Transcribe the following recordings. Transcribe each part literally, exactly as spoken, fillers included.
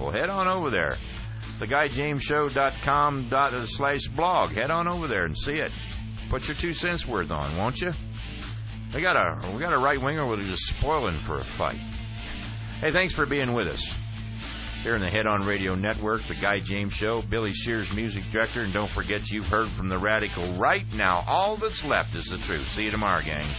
article. Head on over there. the guy james show dot com slash blog. Head on over there and see it. Put your two cents worth on, won't you? We got a we got a right winger who's just spoiling for a fight. Hey, thanks for being with us here in the Head On Radio Network, the Guy James Show. Billy Shears, music director, and don't forget you've heard from the radical right. Now all that's left is the truth. See you tomorrow, gang.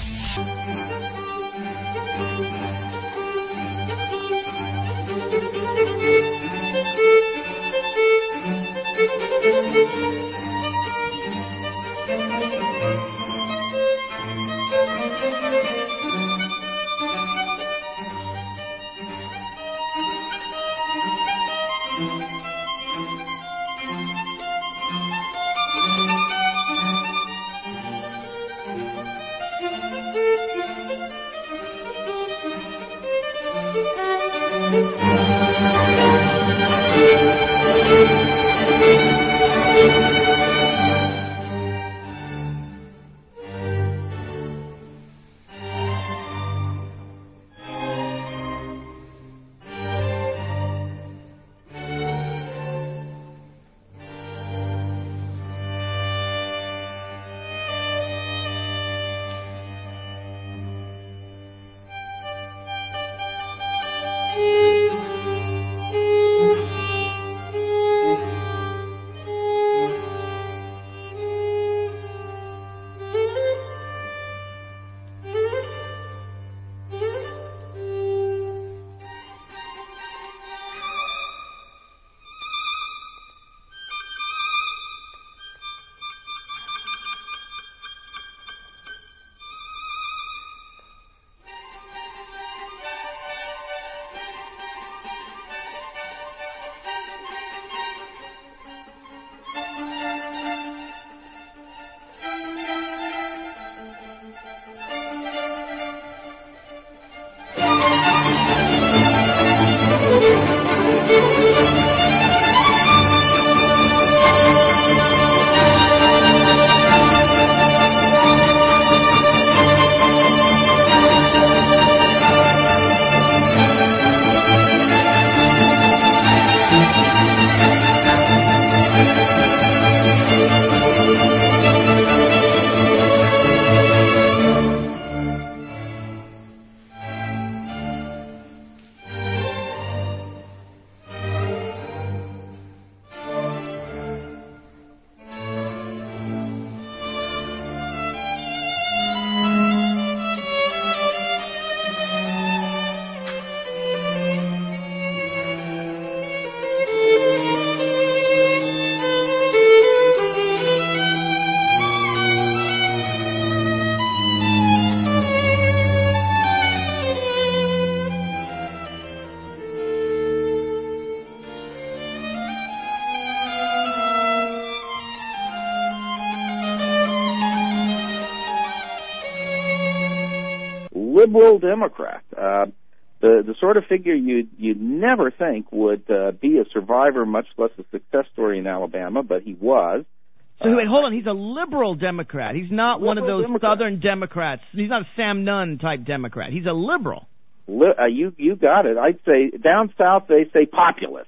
liberal Democrat, uh, the the sort of figure you'd you'd never think would uh, be a survivor, much less a success story in Alabama, but he was. So wait, hold on. He's a liberal Democrat. He's not one of those Democrat. Southern Democrats. He's not a Sam Nunn type Democrat. He's a liberal. Li- uh, you you got it. I'd say down south they say populist.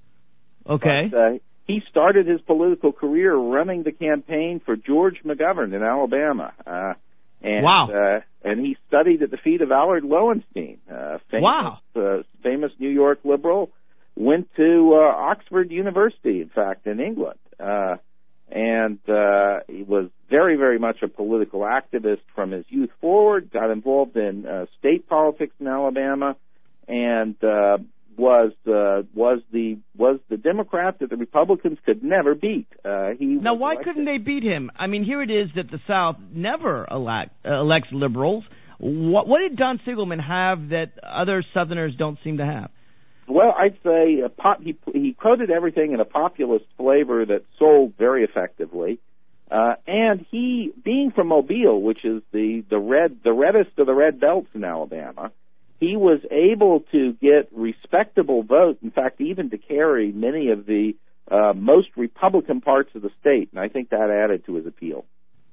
Okay. But, uh, he started his political career running the campaign for George McGovern in Alabama. Uh, and, wow. Uh, and he studied at the feet of Allard Lowenstein, uh, famous, wow. uh, famous New York liberal. Went to uh, Oxford University, in fact, in England. Uh, and uh, he was very, very much a political activist from his youth forward, got involved in uh, state politics in Alabama, and uh, was uh, was the was the Democrat that the Republicans could never beat. Uh, he now, why elected. couldn't they beat him? I mean, here it is that the South never elect, uh, elects liberals. What, what did Don Siegelman have that other Southerners don't seem to have? Well, I'd say a pop, he he coated everything in a populist flavor that sold very effectively, uh, and he, being from Mobile, which is the the red the reddest of the red belts in Alabama, he was able to get respectable votes. In fact, even to carry many of the uh, most Republican parts of the state, and I think that added to his appeal.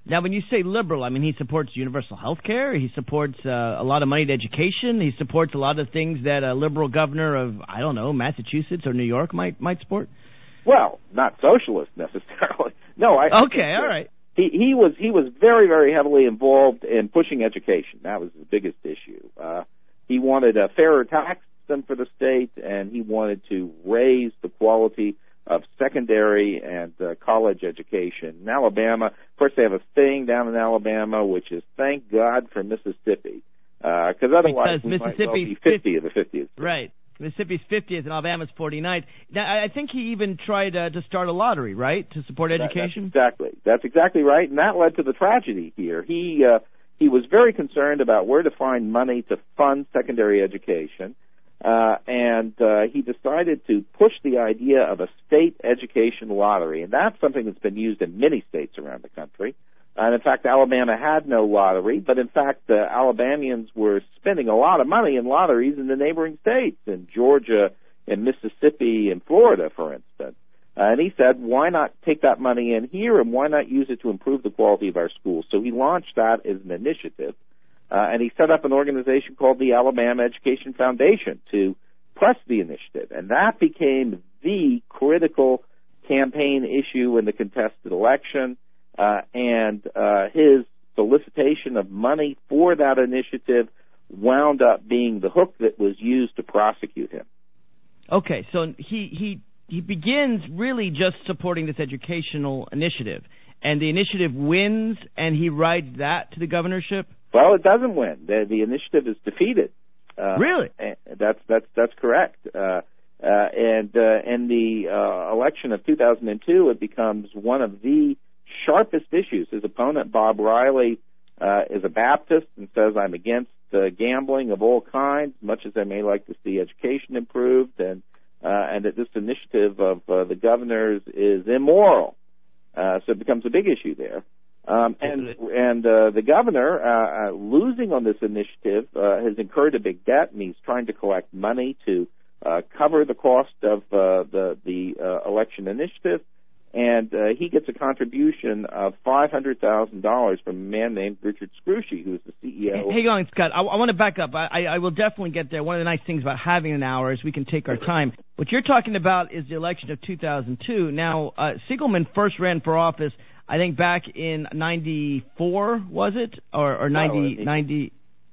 Now, when you say liberal, I mean he supports universal health care, he supports uh, a lot of money to education, he supports a lot of things that a liberal governor of, I don't know, Massachusetts or New York might might support? Well, not socialist necessarily. No, I Okay, I all right. He he was he was very, very heavily involved in pushing education. That was his biggest issue. Uh, he wanted a fairer tax system for the state, and he wanted to raise the quality of secondary and uh, college education. In Alabama, of course, they have a thing down in Alabama, which is thank God for Mississippi, because uh, otherwise because we might well be fifty, fifty of the fiftieth. Right. Mississippi's fiftieth and Alabama's forty-ninth. Now, I think he even tried uh, to start a lottery, right, to support education? That, that's exactly. That's exactly right, and that led to the tragedy here. He uh, he was very concerned about where to find money to fund secondary education, uh, and uh, he decided to push the idea of a state education lottery, and that's something that's been used in many states around the country. And in fact, Alabama had no lottery, but in fact, uh, Alabamians were spending a lot of money in lotteries in the neighboring states, in Georgia, in Mississippi, and Florida, for instance. Uh, and he said, why not take that money in here, and why not use it to improve the quality of our schools? So he launched that as an initiative, uh, and he set up an organization called the Alabama Education Foundation to press the initiative, and that became the critical campaign issue in the contested election. Uh, and uh, his solicitation of money for that initiative wound up being the hook that was used to prosecute him. Okay, so he he he begins really just supporting this educational initiative, and the initiative wins, and he rides that to the governorship? Well, it doesn't win. The, the initiative is defeated. Uh, really? That's that's that's correct. Uh, uh, and uh, in the uh, election of two thousand two, it becomes one of the sharpest issues. His opponent, Bob Riley, uh, is a Baptist and says, I'm against uh, gambling of all kinds, much as I may like to see education improved, and uh, and that this initiative of uh, the governor's is immoral. Uh, so it becomes a big issue there. Um, and and uh, the governor, uh, uh, losing on this initiative, uh, has incurred a big debt, and he's trying to collect money to uh, cover the cost of uh, the, the uh, election initiative. And uh, he gets a contribution of five hundred thousand dollars from a man named Richard Scrushy, who's the C E O. Hey, hang on, Scott. I, I want to back up. I, I will definitely get there. One of the nice things about having an hour is we can take our time. What you're talking about is the election of two thousand two. Now, uh, Siegelman first ran for office, I think, back in ninety-four, was it? Or, or ninety, no, ninety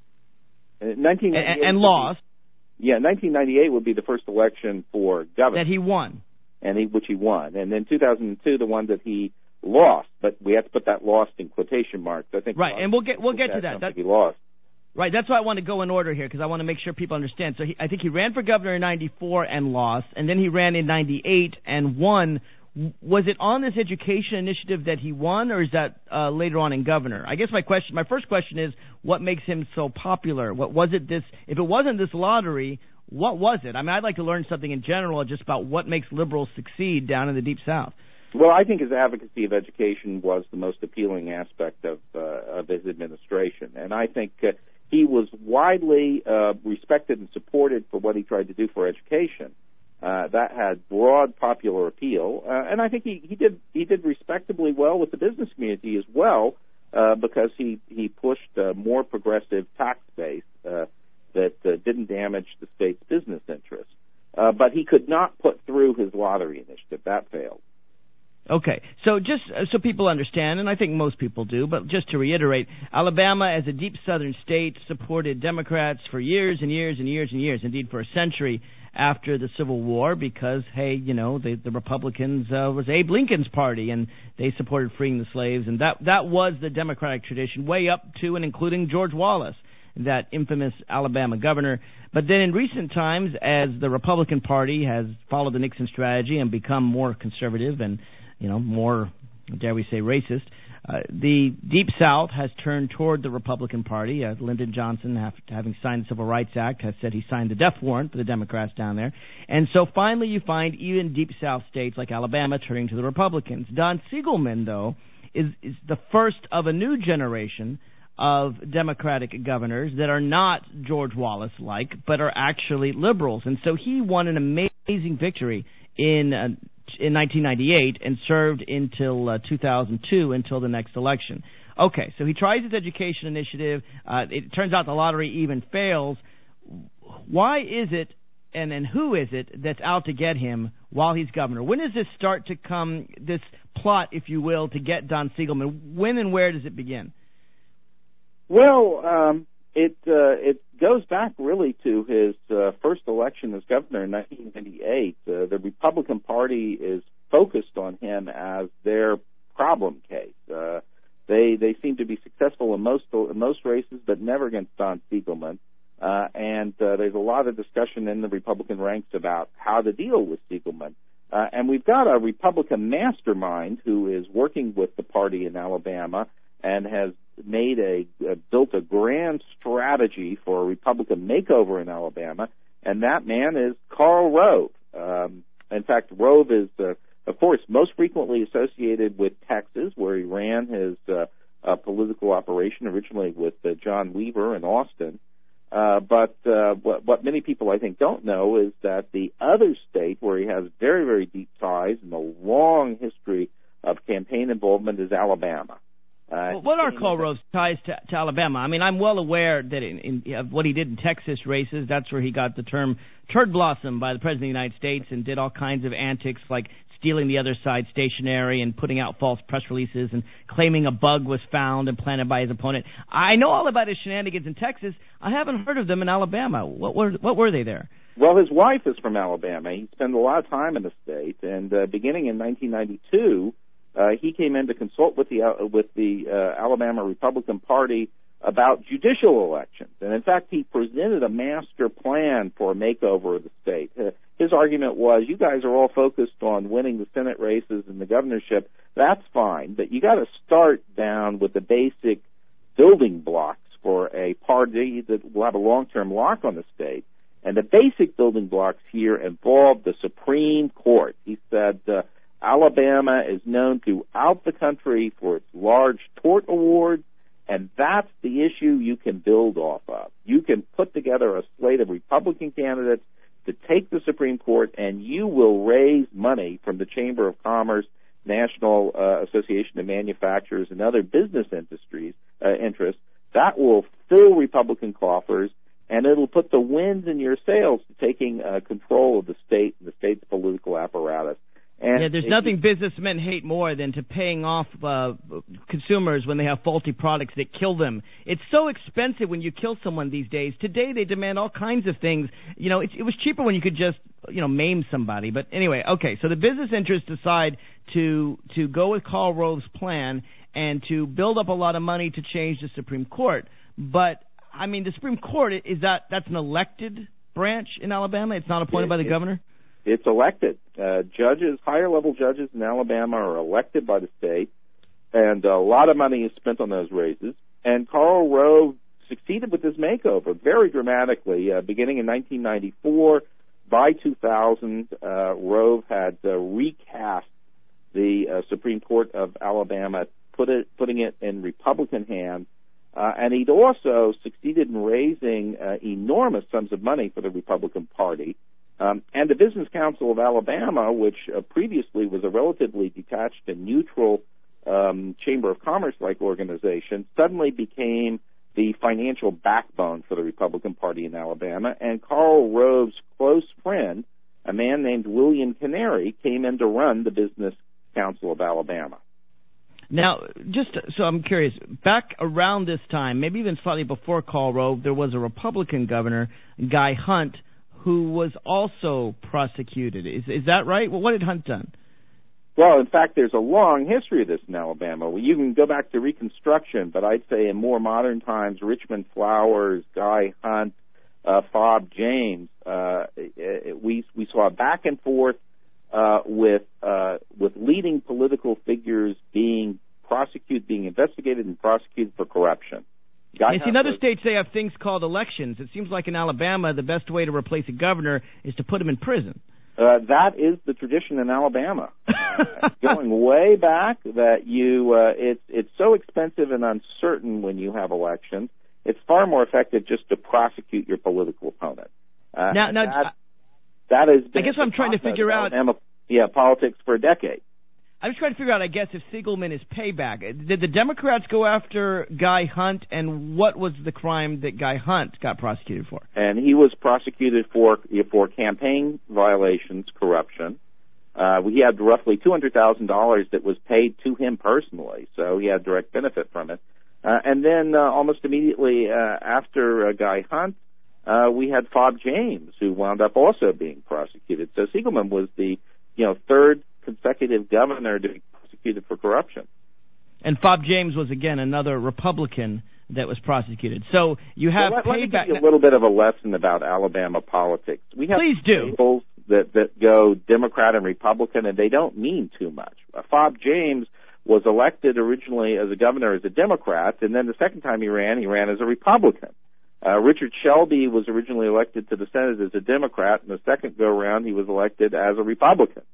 nineteen ninety-eight and, and lost. Be, yeah, nineteen ninety-eight would be the first election for governor. That he won. And he, which he won, and then two thousand two, the one that he lost, but we have to put that "lost" in quotation marks. I think right, and we'll get we'll get to that. That he lost. Right, that's why I want to go in order here because I want to make sure people understand. So he, I think he ran for governor in ninety-four and lost, and then he ran in ninety-eight and won. Was it on this education initiative that he won, or is that uh, later on in governor? I guess my question, my first question is, what makes him so popular? What was it? This, if it wasn't this lottery. What was it? I mean, I'd like to learn something in general just about what makes liberals succeed down in the Deep South. Well, I think his advocacy of education was the most appealing aspect of uh, of his administration, and I think uh, he was widely uh, respected and supported for what he tried to do for education. Uh, that had broad popular appeal, uh, and I think he, he did he did respectably well with the business community as well, uh, because he he pushed a more progressive tax base. Uh, that uh, didn't damage the state's business interests. Uh, but he could not put through his lottery initiative. That failed. Okay, so just uh, so people understand, and I think most people do, but just to reiterate, Alabama, as a deep southern state, supported Democrats for years and years and years and years, indeed for a century after the Civil War, because, hey, you know, the, the Republicans uh, was Abe Lincoln's party, and they supported freeing the slaves, and that that was the Democratic tradition, way up to and including George Wallace, that infamous Alabama governor. But then in recent times, as the Republican Party has followed the Nixon strategy and become more conservative and, you know, more, dare we say, racist, uh, the Deep South has turned toward the Republican Party. Uh, Lyndon Johnson, have, having signed the Civil Rights Act, has said he signed the death warrant for the Democrats down there. And so finally you find even Deep South states like Alabama turning to the Republicans. Don Siegelman, though, is, is the first of a new generation of Democratic governors that are not George Wallace-like, but are actually liberals. And so he won an amazing victory in uh, in nineteen ninety-eight and served until uh, two thousand two, until the next election. Okay, so he tries his education initiative. Uh, it turns out the lottery even fails. Why is it, and, and who is it, that's out to get him while he's governor? When does this start to come, this plot, if you will, to get Don Siegelman? When and where does it begin? Well, um, it uh, it goes back really to his uh, first election as governor in nineteen ninety-eight. Uh, the Republican Party is focused on him as their problem case. Uh, they they seem to be successful in most in most races, but never against Don Siegelman. Uh, and uh, there's a lot of discussion in the Republican ranks about how to deal with Siegelman. Uh, and we've got a Republican mastermind who is working with the party in Alabama and has made a uh, built a grand strategy for a Republican makeover in Alabama, and that man is Karl Rove. Um, in fact, Rove is, uh, of course, most frequently associated with Texas, where he ran his uh, uh, political operation originally with uh, John Weaver in Austin. Uh, but uh, what, what many people, I think, don't know is that the other state where he has very, very deep ties and a long history of campaign involvement is Alabama. Uh, well, what are Karl Rove's ties to, to Alabama? I mean, I'm well aware that in, in of what he did in Texas races, that's where he got the term turd blossom by the President of the United States and did all kinds of antics like stealing the other side's stationery and putting out false press releases and claiming a bug was found and planted by his opponent. I know all about his shenanigans in Texas. I haven't heard of them in Alabama. What were what were they there? Well, his wife is from Alabama. He spent a lot of time in the state, and uh, beginning in nineteen ninety-two, uh, he came in to consult with the uh, with the uh, Alabama Republican Party about judicial elections. And in fact, he presented a master plan for a makeover of the state. Uh, his argument was, you guys are all focused on winning the Senate races and the governorship. That's fine, but you got to start down with the basic building blocks for a party that will have a long-term lock on the state. And the basic building blocks here involve the Supreme Court. He said, uh, Alabama is known throughout the country for its large tort awards, and that's the issue you can build off of. You can put together a slate of Republican candidates to take the Supreme Court, and you will raise money from the Chamber of Commerce, National uh, Association of Manufacturers, and other business industries uh, interests. That will fill Republican coffers, and it'll put the winds in your sails to taking uh, control of the state and the state's political apparatus. And yeah, there's nothing businessmen hate more than to paying off uh, consumers when they have faulty products that kill them. It's so expensive when you kill someone these days. Today they demand all kinds of things. You know, it, it was cheaper when you could just, you know, maim somebody. But anyway, okay, so the business interests decide to to go with Karl Rove's plan and to build up a lot of money to change the Supreme Court. But, I mean, the Supreme Court, is that that's an elected branch in Alabama? It's not appointed it, by the it, governor? It's elected. Uh, judges, higher-level judges in Alabama are elected by the state, and a lot of money is spent on those races. And Karl Rove succeeded with this makeover very dramatically, uh, beginning in nineteen ninety-four. By two thousand, uh, Rove had uh, recast the uh, Supreme Court of Alabama, put it, putting it in Republican hands. Uh, and he'd also succeeded in raising uh, enormous sums of money for the Republican Party. Um, and the Business Council of Alabama, which uh, previously was a relatively detached and neutral um, Chamber of Commerce-like organization, suddenly became the financial backbone for the Republican Party in Alabama. And Karl Rove's close friend, a man named William Canary, came in to run the Business Council of Alabama. Now, just so I'm curious, back around this time, maybe even slightly before Karl Rove, there was a Republican governor, Guy Hunt, who was also prosecuted. Is is that right? Well, what had Hunt done? Well, in fact, there's a long history of this in Alabama. Well, you can go back to Reconstruction, but I'd say in more modern times, Richmond Flowers, Guy Hunt, uh, Fob James, uh, we we saw a back and forth uh, with uh, with leading political figures being prosecuted, being investigated and prosecuted for corruption. Guy yes, in other was, states, they have things called elections. It seems like in Alabama, the best way to replace a governor is to put him in prison. Uh, that is the tradition in Alabama, uh, going way back. That you, uh, it's it's so expensive and uncertain when you have elections. It's far more effective just to prosecute your political opponent. Uh, now, now, that, that is. I guess I'm trying to figure out. Alabama, yeah, politics for a decade. I'm just trying to figure out, I guess, if Siegelman is payback. Did the Democrats go after Guy Hunt, and what was the crime that Guy Hunt got prosecuted for? And he was prosecuted for for campaign violations, corruption. Uh, he had roughly two hundred thousand dollars that was paid to him personally, so he had direct benefit from it. Uh, and then uh, almost immediately uh, after uh, Guy Hunt, uh, we had Fob James, who wound up also being prosecuted. So Siegelman was the, you know, third consecutive governor to be prosecuted for corruption. And Fob James was, again, another Republican that was prosecuted. So you have well, let, let me payback. give you a little bit of a lesson about Alabama politics. We have Please do. labels that, that go Democrat and Republican, and they don't mean too much. Uh, Fob James was elected originally as a governor as a Democrat, and then the second time he ran, he ran as a Republican. Uh, Richard Shelby was originally elected to the Senate as a Democrat, and the second go-round he was elected as a Republican.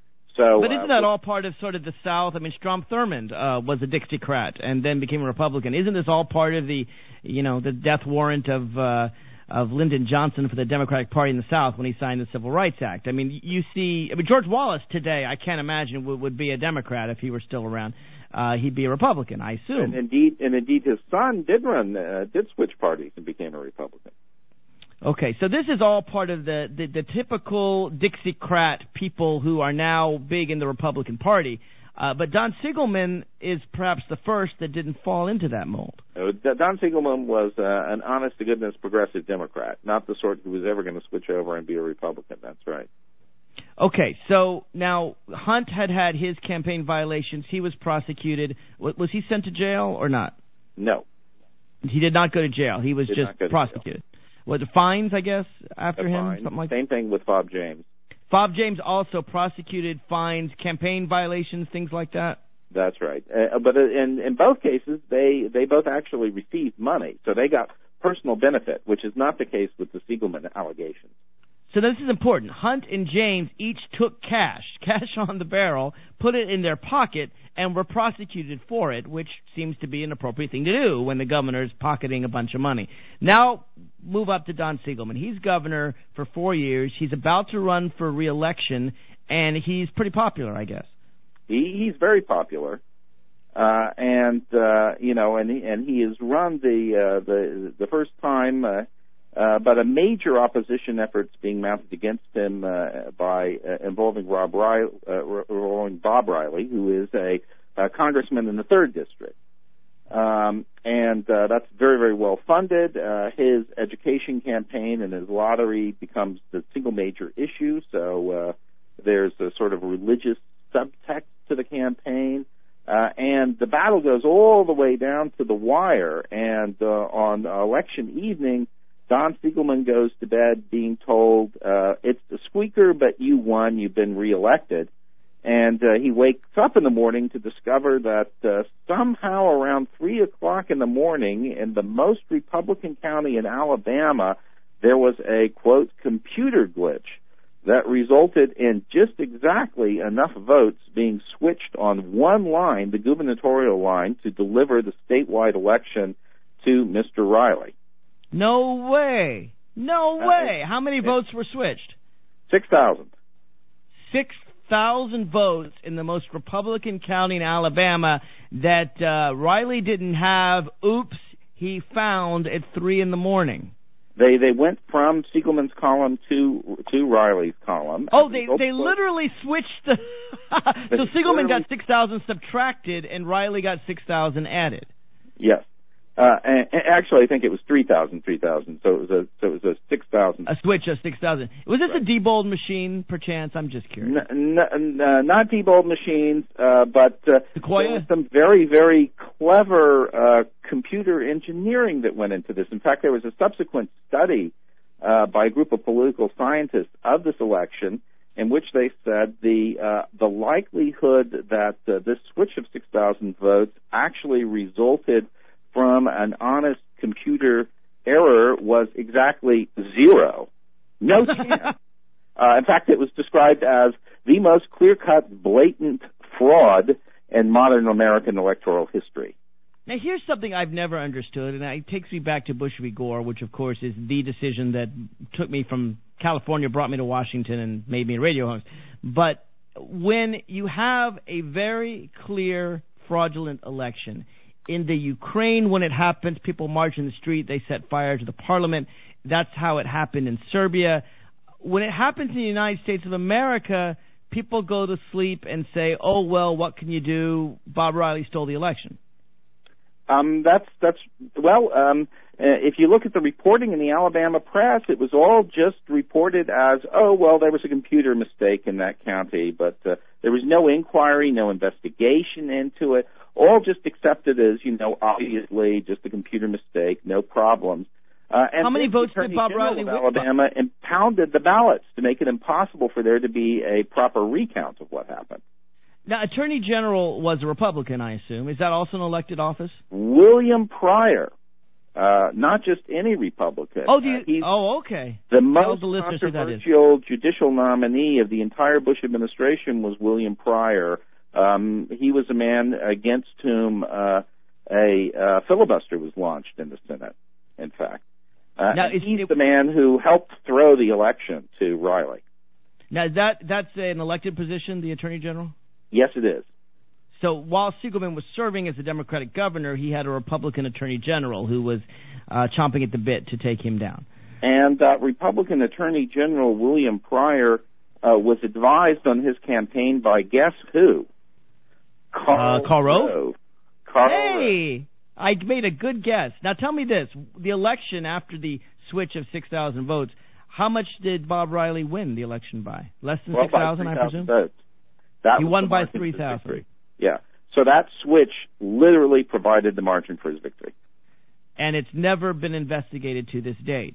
So, but isn't uh, that all part of sort of the South? I mean, Strom Thurmond uh, was a Dixiecrat and then became a Republican. Isn't this all part of the, you know, the death warrant of uh, of Lyndon Johnson for the Democratic Party in the South when he signed the Civil Rights Act? I mean, you see, I mean, George Wallace today, I can't imagine would, would be a Democrat if he were still around. Uh, he'd be a Republican, I assume. And indeed, and indeed, his son did run, uh, did switch parties and became a Republican. Okay, so this is all part of the, the, the typical Dixiecrat people who are now big in the Republican Party. Uh, but Don Siegelman is perhaps the first that didn't fall into that mold. Uh, Don Siegelman was uh, an honest-to-goodness progressive Democrat, not the sort who was ever going to switch over and be a Republican. That's right. Okay, so now Hunt had had his campaign violations. He was prosecuted. Was he sent to jail or not? No. He did not go to jail. He was did just prosecuted. Was it fines, I guess, after a him? Fine. Something like Same that? thing with Fob James. Fob James also prosecuted, fines, campaign violations, things like that? That's right. Uh, but in, in both cases, they, they both actually received money. So they got personal benefit, which is not the case with the Siegelman allegations. So this is important. Hunt and James each took cash, cash on the barrel, put it in their pocket, and were prosecuted for it, which seems to be an appropriate thing to do when the governor's pocketing a bunch of money. Now, move up to Don Siegelman. He's governor for four years. He's about to run for re-election, and he's pretty popular, I guess. He, he's very popular. Uh, and, uh, you know, and he, and he has run the, uh, the, the first time, uh, Uh, but a major opposition effort's being mounted against him uh, by uh, involving Rob Riley, uh, involving Bob Riley, who is a, a congressman in the third district, um, and uh, that's very, very well funded. Uh, his education campaign and his lottery becomes the single major issue. So uh, there's a sort of religious subtext to the campaign. Uh, and the battle goes all the way down to the wire. And uh, on election evening, Don Siegelman goes to bed being told, uh, it's the squeaker, but you won, you've been reelected. And uh, he wakes up in the morning to discover that uh, somehow around three o'clock in the morning in the most Republican county in Alabama, there was a, quote, computer glitch that resulted in just exactly enough votes being switched on one line, the gubernatorial line, to deliver the statewide election to Mister Riley. No way. No way. How many votes were switched? Six thousand. Six thousand votes in the most Republican county in Alabama that uh, Riley didn't have. Oops, he found at three in the morning. They they went from Siegelman's column to to Riley's column. Oh, they they literally switched the. So Siegelman got six thousand subtracted, and Riley got six thousand added. Yes. Uh, and, and actually, I think it was three thousand, three thousand. So it was a, so it was a six thousand. A switch of six thousand. Was this right. a Diebold machine, perchance? I'm just curious. N- n- n- not Diebold machines, uh, but uh, Sequoia? there was some very, very clever uh, computer engineering that went into this. In fact, there was a subsequent study uh, by a group of political scientists of this election in which they said the uh, the likelihood that uh, this switch of six thousand votes actually resulted from an honest computer error was exactly zero. No chance. uh, in fact, it was described as the most clear-cut, blatant fraud in modern American electoral history. Now, here's something I've never understood, and it takes me back to Bush v. Gore, which, of course, is the decision that took me from California, brought me to Washington, and made me a radio host. But when you have a very clear fraudulent election, in the Ukraine, when it happens, people march in the street, they set fire to the parliament. That's how it happened in Serbia. When it happens in the United States of America, people go to sleep and say, oh, well, what can you do? Bob Riley stole the election. Um, that's, that's, well, um, if you look at the reporting in the Alabama press, it was all just reported as, oh, well, there was a computer mistake in that county, but uh, there was no inquiry, no investigation into it, all just accepted as, you know, obviously just a computer mistake, no problems. Uh, and How many votes did Bob General Riley of win? Alabama impounded the ballots to make it impossible for there to be a proper recount of what happened. Now, Attorney General was a Republican, I assume. Is that also an elected office? William Pryor, uh, not just any Republican. Oh, do you, uh, he's oh, okay. the Tell most the listeners who that is. controversial judicial nominee of the entire Bush administration was William Pryor. Um, he was a man against whom uh, a uh, filibuster was launched in the Senate, in fact. Uh, now, and he's it, the man who helped throw the election to Riley. Now, that that's an elected position, the Attorney General? Yes, it is. So while Siegelman was serving as a Democratic governor, he had a Republican Attorney General who was uh, chomping at the bit to take him down. And uh, Republican Attorney General William Pryor uh, was advised on his campaign by guess who? Karl, uh, Karl Rove? Rove. Karl hey, Rove. I made a good guess. Now tell me this: the election after the switch of six thousand votes, how much did Bob Riley win the election by? Less than well, six thousand, I presume. Votes. That he was won by three thousand. Yeah. So that switch literally provided the margin for his victory. And it's never been investigated to this date.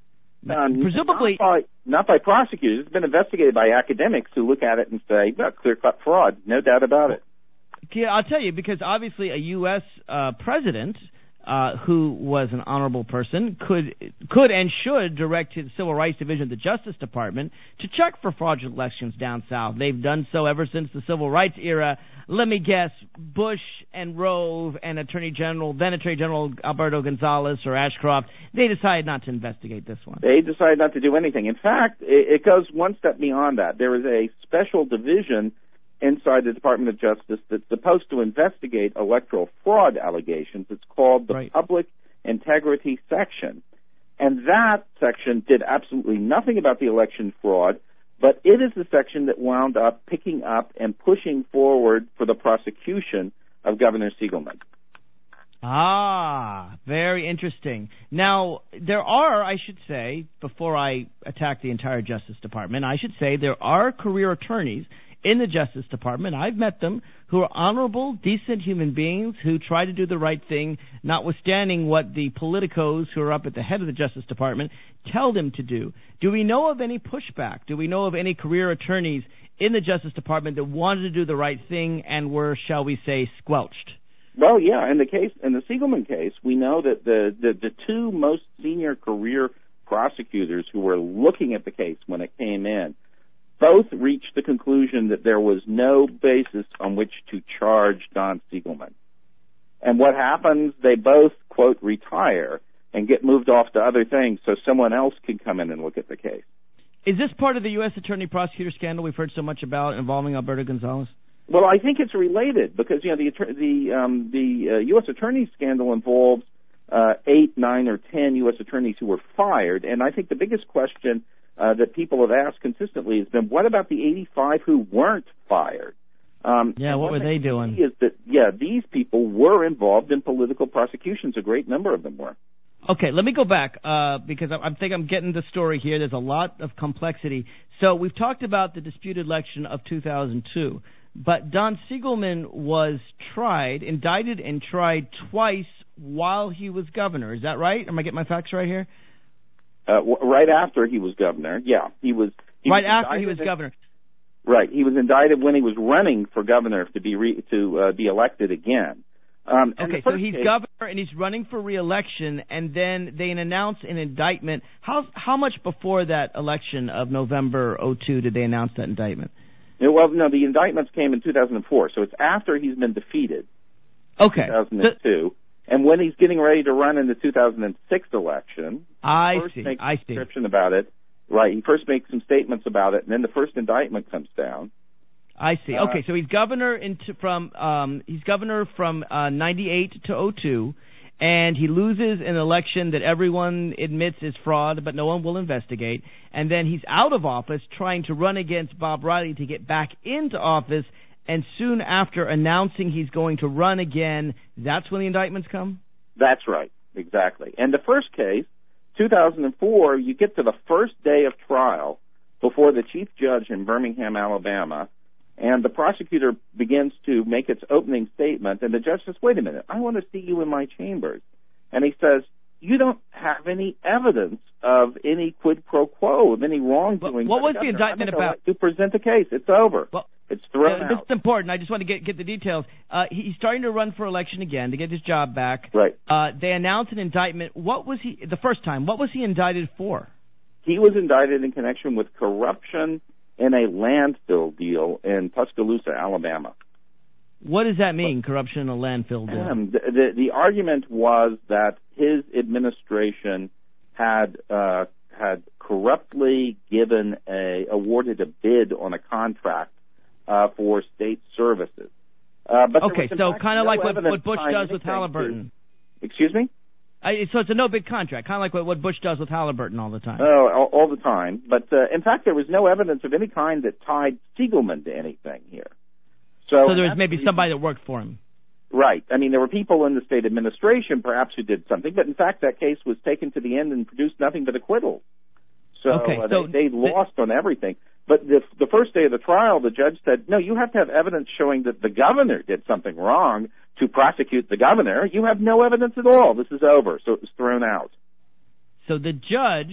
Um, Presumably, not by, not by prosecutors. It's been investigated by academics who look at it and say, well, clear-cut fraud, no doubt about it. Yeah, I'll tell you, because obviously a U S uh, president uh, who was an honorable person could could and should direct his Civil Rights Division of the Justice Department to check for fraudulent elections down south. They've done so ever since the Civil Rights era. Let me guess, Bush and Rove and Attorney General, then Attorney General Alberto Gonzales or Ashcroft, they decided not to investigate this one. They decided not to do anything. In fact, it, it goes one step beyond that. There is a special division inside the Department of Justice that's supposed to investigate electoral fraud allegations. It's called the right. Public Integrity Section. And that section did absolutely nothing about the election fraud, but it is the section that wound up picking up and pushing forward for the prosecution of Governor Siegelman. Ah, very interesting. Now, there are, I should say, before I attack the entire Justice Department, I should say there are career attorneys in the Justice Department. I've met them, who are honorable, decent human beings who try to do the right thing, notwithstanding what the politicos who are up at the head of the Justice Department tell them to do. Do we know of any pushback? Do we know of any career attorneys in the Justice Department that wanted to do the right thing and were, shall we say, squelched? Well, yeah, in the case, in the Siegelman case, we know that the, the, the two most senior career prosecutors who were looking at the case when it came in both reached the conclusion that there was no basis on which to charge Don Siegelman. And what happens, they both, quote, retire and get moved off to other things so someone else can come in and look at the case. Is this part of the U S attorney-prosecutor scandal we've heard so much about involving Alberto Gonzales? Well, I think it's related because, you know, the the um, the uh, U S attorney scandal involves uh, eight, nine, or ten U S attorneys who were fired, and I think the biggest question uh, that people have asked consistently has been, what about the eighty-five who weren't fired? Um, yeah, what were they doing? Is that yeah, these people were involved in political prosecutions. A great number of them were. Okay, let me go back uh, because I, I think I'm getting the story here. There's a lot of complexity. So we've talked about the disputed election of two thousand two. But Don Siegelman was tried, indicted and tried twice while he was governor. Is that right? Am I getting my facts right here? Uh, w- right after he was governor, yeah. he was. He right was after he was governor. Right. He was indicted when he was running for governor to be re- to uh, be elected again. Um, okay, so he's case, governor and he's running for re-election, and then they announce an indictment. How how much before that election of November oh two did they announce that indictment? Well, no, the indictments came in two thousand four, so it's after he's been defeated. Okay. two thousand two. The, and when he's getting ready to run in the two thousand six election, I he first see. makes I a see. description about it. Right. He first makes some statements about it, and then the first indictment comes down. I see. Okay, so he's governor into from um, he's governor from uh, ninety-eight to oh two, and he loses an election that everyone admits is fraud, but no one will investigate. And then he's out of office trying to run against Bob Riley to get back into office, and soon after announcing he's going to run again, that's when the indictments come? That's right, exactly. And the first case, two thousand four, you get to the first day of trial before the chief judge in Birmingham, Alabama, and the prosecutor begins to make its opening statement, and the judge says, wait a minute, I want to see you in my chambers. And he says, you don't have any evidence of any quid pro quo, of any wrongdoing. What was the indictment about? You present the case. It's over. Well, it's thrown uh, out. This is important. I just want to get, get the details. Uh, he's starting to run for election again to get his job back. Right. Uh, they announced an indictment. What was he, the first time, what was he indicted for? He was indicted in connection with corruption in a landfill deal in Tuscaloosa, Alabama. What does that mean, corruption in a landfill deal? Um, the, the, the argument was that his administration had uh, had corruptly given a awarded a bid on a contract uh, for state services. Uh, but okay, so kind of no like what, what Bush does with Halliburton. To, excuse me? I, so it's a no-bid contract, kind of like what, what Bush does with Halliburton all the time. Oh, all, all the time. But, uh, in fact, there was no evidence of any kind that tied Siegelman to anything here. So, so there was maybe somebody that worked for him. Right. I mean, there were people in the state administration, perhaps, who did something. But, in fact, that case was taken to the end and produced nothing but acquittals. So, okay, uh, so they, they lost on everything. But the, the first day of the trial, the judge said, no, you have to have evidence showing that the governor did something wrong to prosecute the governor. You have no evidence at all. This is over. So it was thrown out. So the judge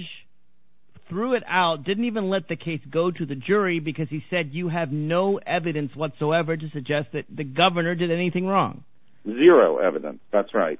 threw it out, didn't even let the case go to the jury because he said you have no evidence whatsoever to suggest that the governor did anything wrong. Zero evidence. That's right.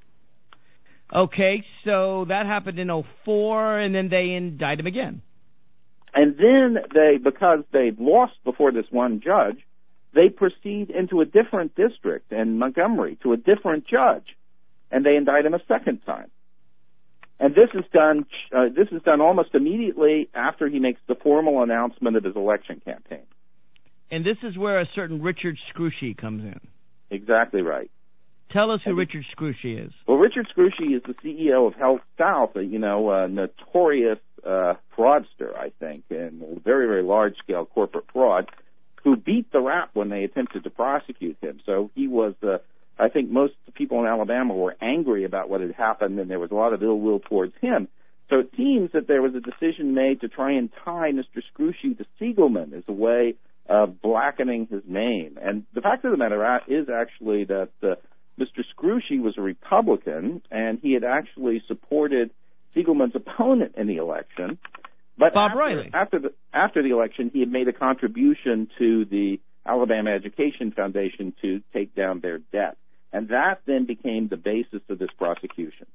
Okay, so that happened in oh four, and then they indict him again. And then they, because they'd lost before this one judge, they proceed into a different district in Montgomery to a different judge, and they indict him a second time. And this is done. Uh, this is done almost immediately after he makes the formal announcement of his election campaign. And this is where a certain Richard Scrushy comes in. Exactly right. Tell us who and Richard Scrushy is. Well, Richard Scrushy is the C E O of Health South, a, you know, a notorious uh, fraudster, I think, and very, very large-scale corporate fraud, who beat the rap when they attempted to prosecute him. So he was, uh, I think most people in Alabama were angry about what had happened, and there was a lot of ill will towards him. So it seems that there was a decision made to try and tie Mister Scrushy to Siegelman as a way of blackening his name. And the fact of the matter is actually that uh, Mister Scrushy was a Republican, and he had actually supported Siegelman's opponent in the election. But Bob after, Riley. After the, after the election, he had made a contribution to the Alabama Education Foundation to take down their debt. And that then became the basis of this prosecution.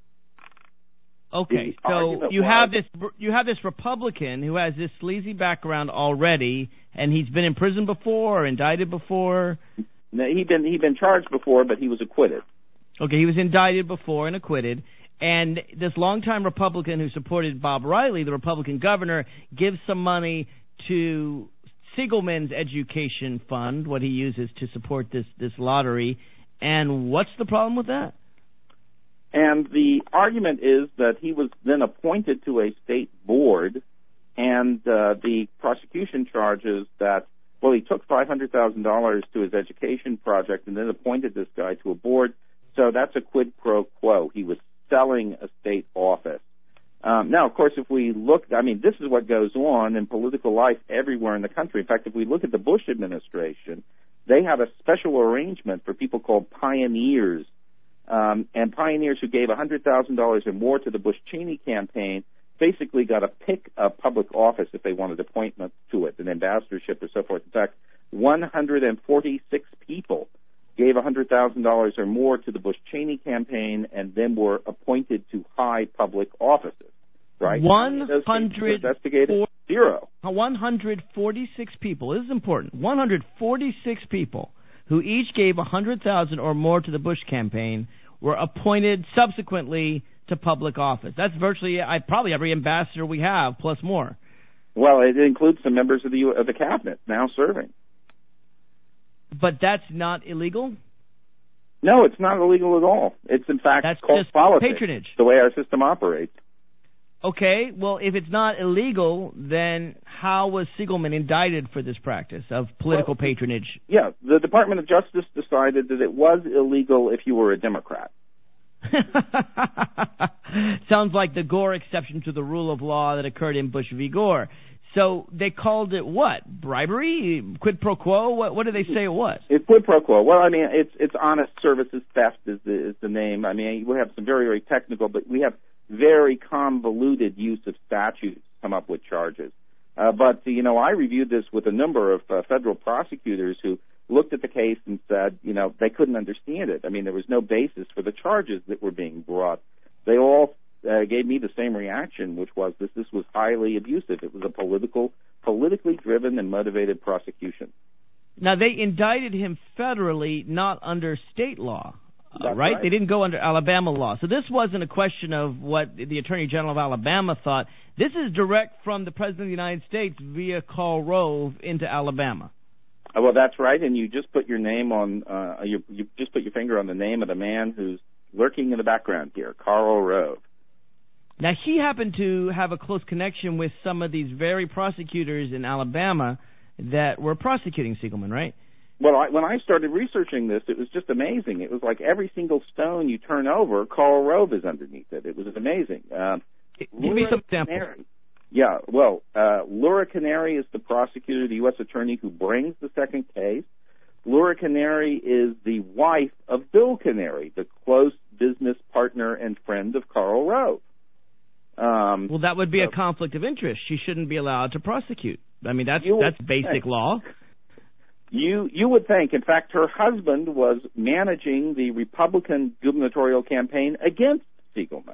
Okay, The so you was, have this you have this Republican who has this sleazy background already, and he's been in prison before or indicted before. No, he'd been he'd been charged before, but he was acquitted. Okay, he was indicted before and acquitted. And this longtime Republican who supported Bob Riley, the Republican governor, gives some money to Siegelman's education fund, what he uses to support this, this lottery. And what's the problem with that? And the argument is that he was then appointed to a state board, and uh, the prosecution charges that, well, he took five hundred thousand dollars to his education project and then appointed this guy to a board. So that's a quid pro quo. He was selling a state office. Um, now, of course, if we look, I mean, this is what goes on in political life everywhere in the country. In fact, if we look at the Bush administration, they have a special arrangement for people called pioneers, um, and pioneers who gave one hundred thousand dollars or more to the Bush-Cheney campaign basically got to pick a public office if they wanted appointments to it, an ambassadorship or so forth. In fact, one hundred forty-six people gave one hundred thousand dollars or more to the Bush-Cheney campaign and then were appointed to high public offices, right? one hundred investigated zero. one hundred forty-six people, this is important, one hundred forty-six people who each gave one hundred thousand dollars or more to the Bush campaign were appointed subsequently to public office. That's virtually I, probably every ambassador we have, plus more. Well, it includes some members of the of the cabinet now serving. But that's not illegal? No, it's not illegal at all. It's, in fact, that's called just politics. Patronage. The way our system operates. Okay, well, if it's not illegal, then how was Siegelman indicted for this practice of political well, patronage? Yeah, the Department of Justice decided that it was illegal if you were a Democrat. Sounds like the Gore exception to the rule of law that occurred in Bush v. Gore. So they called it what? Bribery? Quid pro quo? What, what did they say it was? It's quid pro quo. Well, I mean, it's it's honest services theft is the is the name. I mean, we have some very very technical, but we have very convoluted use of statutes come up with charges. Uh, but you know, I reviewed this with a number of uh, federal prosecutors who looked at the case and said, you know, they couldn't understand it. I mean, there was no basis for the charges that were being brought. They all uh, gave me the same reaction, which was that this was highly abusive. It was a political, politically driven and motivated prosecution. Now, they indicted him federally, not under state law, uh, right? right? They didn't go under Alabama law. So this wasn't a question of what the Attorney General of Alabama thought. This is direct from the President of the United States via Karl Rove into Alabama. Uh, well, that's right, and you just put your name on, uh, you, you just put your finger on the name of the man who's lurking in the background here, Karl Rove. Now, he happened to have a close connection with some of these very prosecutors in Alabama that were prosecuting Siegelman, right? Well, I, when I started researching this, it was just amazing. It was like every single stone you turn over, Karl Rove is underneath it. It was amazing. Um, Give me some examples. Yeah, well, uh, Laura Canary is the prosecutor, the U S attorney who brings the second case. Laura Canary is the wife of Bill Canary, the close business partner and friend of Karl Rove. Um, well, that would be so, a conflict of interest. She shouldn't be allowed to prosecute. I mean, that's You that's basic think. law. You you would think. In fact, her husband was managing the Republican gubernatorial campaign against Siegelman.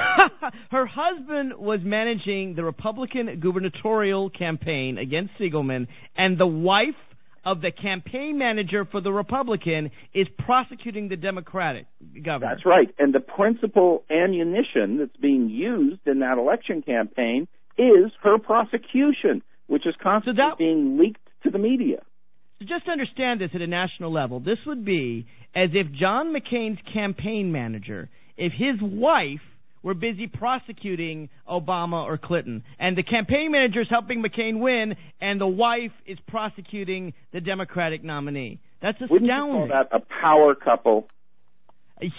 Her husband was managing the Republican gubernatorial campaign against Siegelman, and the wife of the campaign manager for the Republican is prosecuting the Democratic governor. That's right. And the principal ammunition that's being used in that election campaign is her prosecution, which is constantly so that, being leaked to the media. So just to understand this at a national level, this would be as if John McCain's campaign manager, if his wife were busy prosecuting Obama or Clinton, and the campaign manager is helping McCain win, and the wife is prosecuting the Democratic nominee. That's astounding. Wouldn't you call that a power couple? Yeah,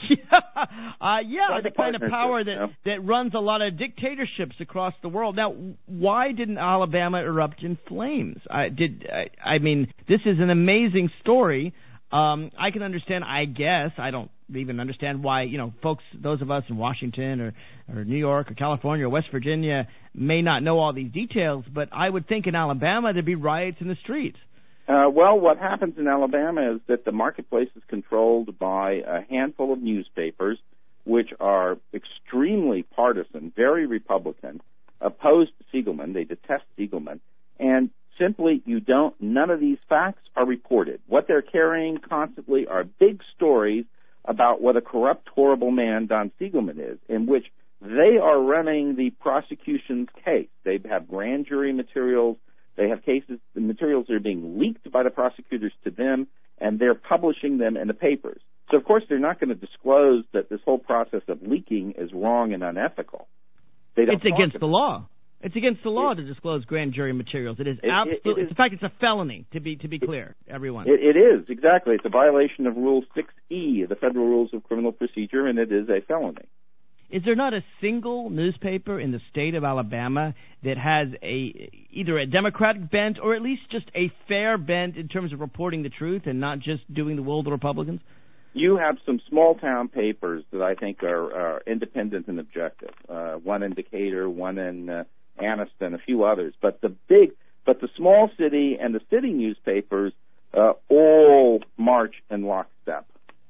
uh, yeah, Like the kind of power that, you know? that runs a lot of dictatorships across the world. Now, why didn't Alabama erupt in flames? I did. I, I mean, this is an amazing story. Um, I can understand, I guess, I don't even understand why, you know, folks, those of us in Washington or, or New York or California or West Virginia may not know all these details, but I would think in Alabama there'd be riots in the streets. Uh, well, what happens in Alabama is that the marketplace is controlled by a handful of newspapers, which are extremely partisan, very Republican, opposed to Siegelman. They detest Siegelman. And simply, you don't, none of these facts are reported. What they're carrying constantly are big stories about what a corrupt, horrible man Don Siegelman is, in which they are running the prosecution's case. They have grand jury materials. They have cases, the materials that are being leaked by the prosecutors to them, and they're publishing them in the papers. So, of course, they're not going to disclose that this whole process of leaking is wrong and unethical. They don't it's against about the law. It's against the law it, to disclose grand jury materials. It is it, absolutely. It, it is, in fact, it's a felony. To be to be clear, everyone. It, it is exactly. It's a violation of Rule six E of the Federal Rules of Criminal Procedure, and it is a felony. Is there not a single newspaper in the state of Alabama that has a either a Democratic bent or at least just a fair bent in terms of reporting the truth and not just doing the will of the Republicans? You have some small-town papers that I think are, are independent and objective. Uh, one in Decatur, one in uh, Anniston, a few others. But the big, but the small city and the city newspapers uh, all march in lockstep.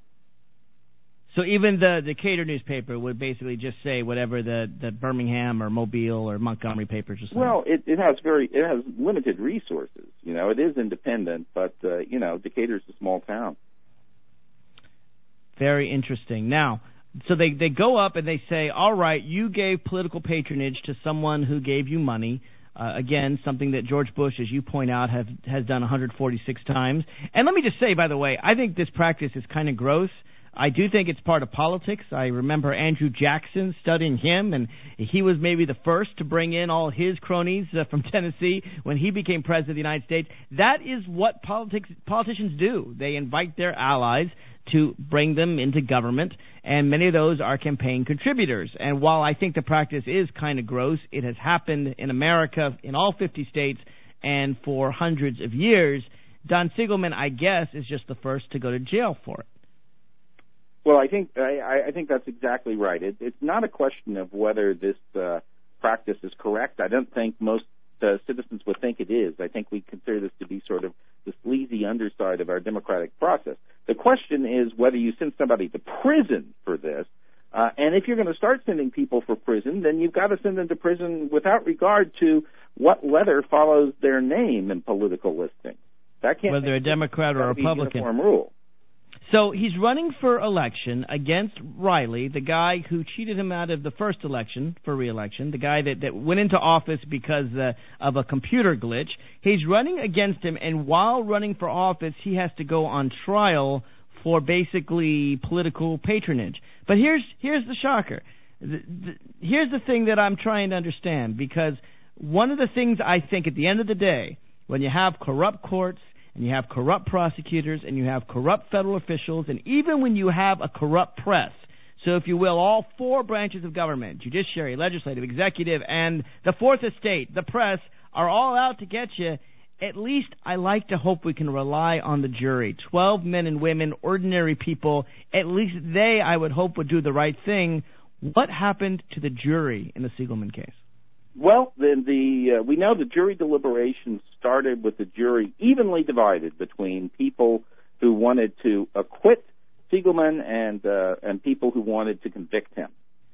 So even the Decatur newspaper would basically just say whatever the, the Birmingham or Mobile or Montgomery papers are saying. Well, it, it has very it has limited resources. You know, it is independent, but uh, you know, Decatur's a small town. Very interesting. Now, so they they go up and they say, all right, you gave political patronage to someone who gave you money. Uh, again, something that George Bush, as you point out, have, has done one hundred forty-six times. And let me just say, by the way, I think this practice is kind of gross. I do think it's part of politics. I remember Andrew Jackson studying him, and he was maybe the first to bring in all his cronies uh, from Tennessee when he became president of the United States. That is what politics politicians do. They invite their allies to bring them into government, and many of those are campaign contributors. And while I think the practice is kind of gross, it has happened in America in all fifty states and for hundreds of years. Don Siegelman, I guess, is just the first to go to jail for it. Well, I think I, I think that's exactly right. It, it's not a question of whether this uh, practice is correct. I don't think most uh, citizens would think it is. I think we consider this to be sort of the sleazy underside of our democratic process. The question is whether you send somebody to prison for this, uh, and if you're going to start sending people for prison, then you've got to send them to prison without regard to what letter follows their name in political listings. That can't whether they're a Democrat or a Republican. Uniform rule. So he's running for election against Riley, the guy who cheated him out of the first election for re-election, the guy that, that went into office because uh, of a computer glitch. He's running against him, and while running for office, he has to go on trial for basically political patronage. But here's here's the shocker. The, the, here's the thing that I'm trying to understand, because one of the things I think at the end of the day, when you have corrupt courts, and you have corrupt prosecutors, and you have corrupt federal officials, and even when you have a corrupt press, so if you will, all four branches of government, judiciary, legislative, executive, and the fourth estate, the press, are all out to get you, at least I like to hope we can rely on the jury. Twelve men and women, ordinary people, at least they, I would hope, would do the right thing. What happened to the jury in the Siegelman case? Well, the, the uh, we know the jury deliberations started with the jury evenly divided between people who wanted to acquit Siegelman and uh, and people who wanted to convict him.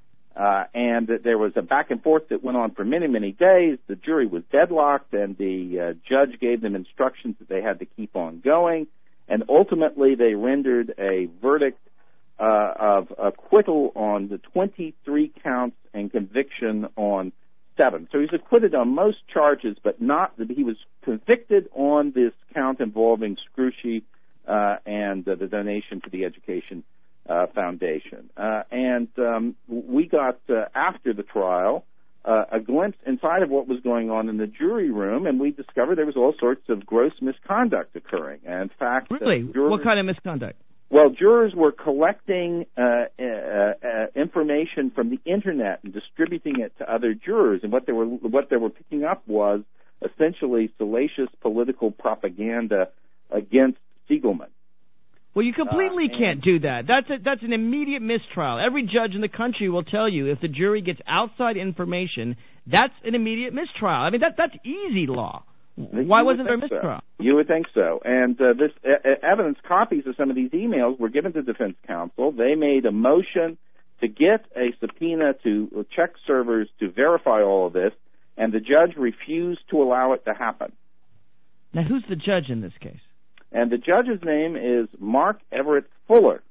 Uh, and there was a back and forth that went on for many, many days. The jury was deadlocked, and the uh, judge gave them instructions that they had to keep on going. And ultimately, they rendered a verdict uh, of acquittal on the twenty-three counts and conviction on seven. So he's acquitted on most charges, but not that he was convicted on this count involving Scrushy uh, and uh, the donation to the Education uh, Foundation. Uh, and um, we got, uh, after the trial, uh, a glimpse inside of what was going on in the jury room, and we discovered there was all sorts of gross misconduct occurring. And in fact, really, uh, jurors, what kind of misconduct? Well, jurors were collecting uh, uh, uh, information from the internet and distributing it to other jurors, and what they were what they were picking up was essentially salacious political propaganda against Siegelman. Well, you completely uh, can't do that. That's a, that's an immediate mistrial. Every judge in the country will tell you if the jury gets outside information, that's an immediate mistrial. I mean, that that's easy law. Why wasn't there a mistrial? So. You would think so. And uh, this uh, evidence, copies of some of these emails were given to defense counsel. They made a motion to get a subpoena to check servers to verify all of this, and the judge refused to allow it to happen. Now, who's the judge in this case? And the judge's name is Mark Everett Fuller.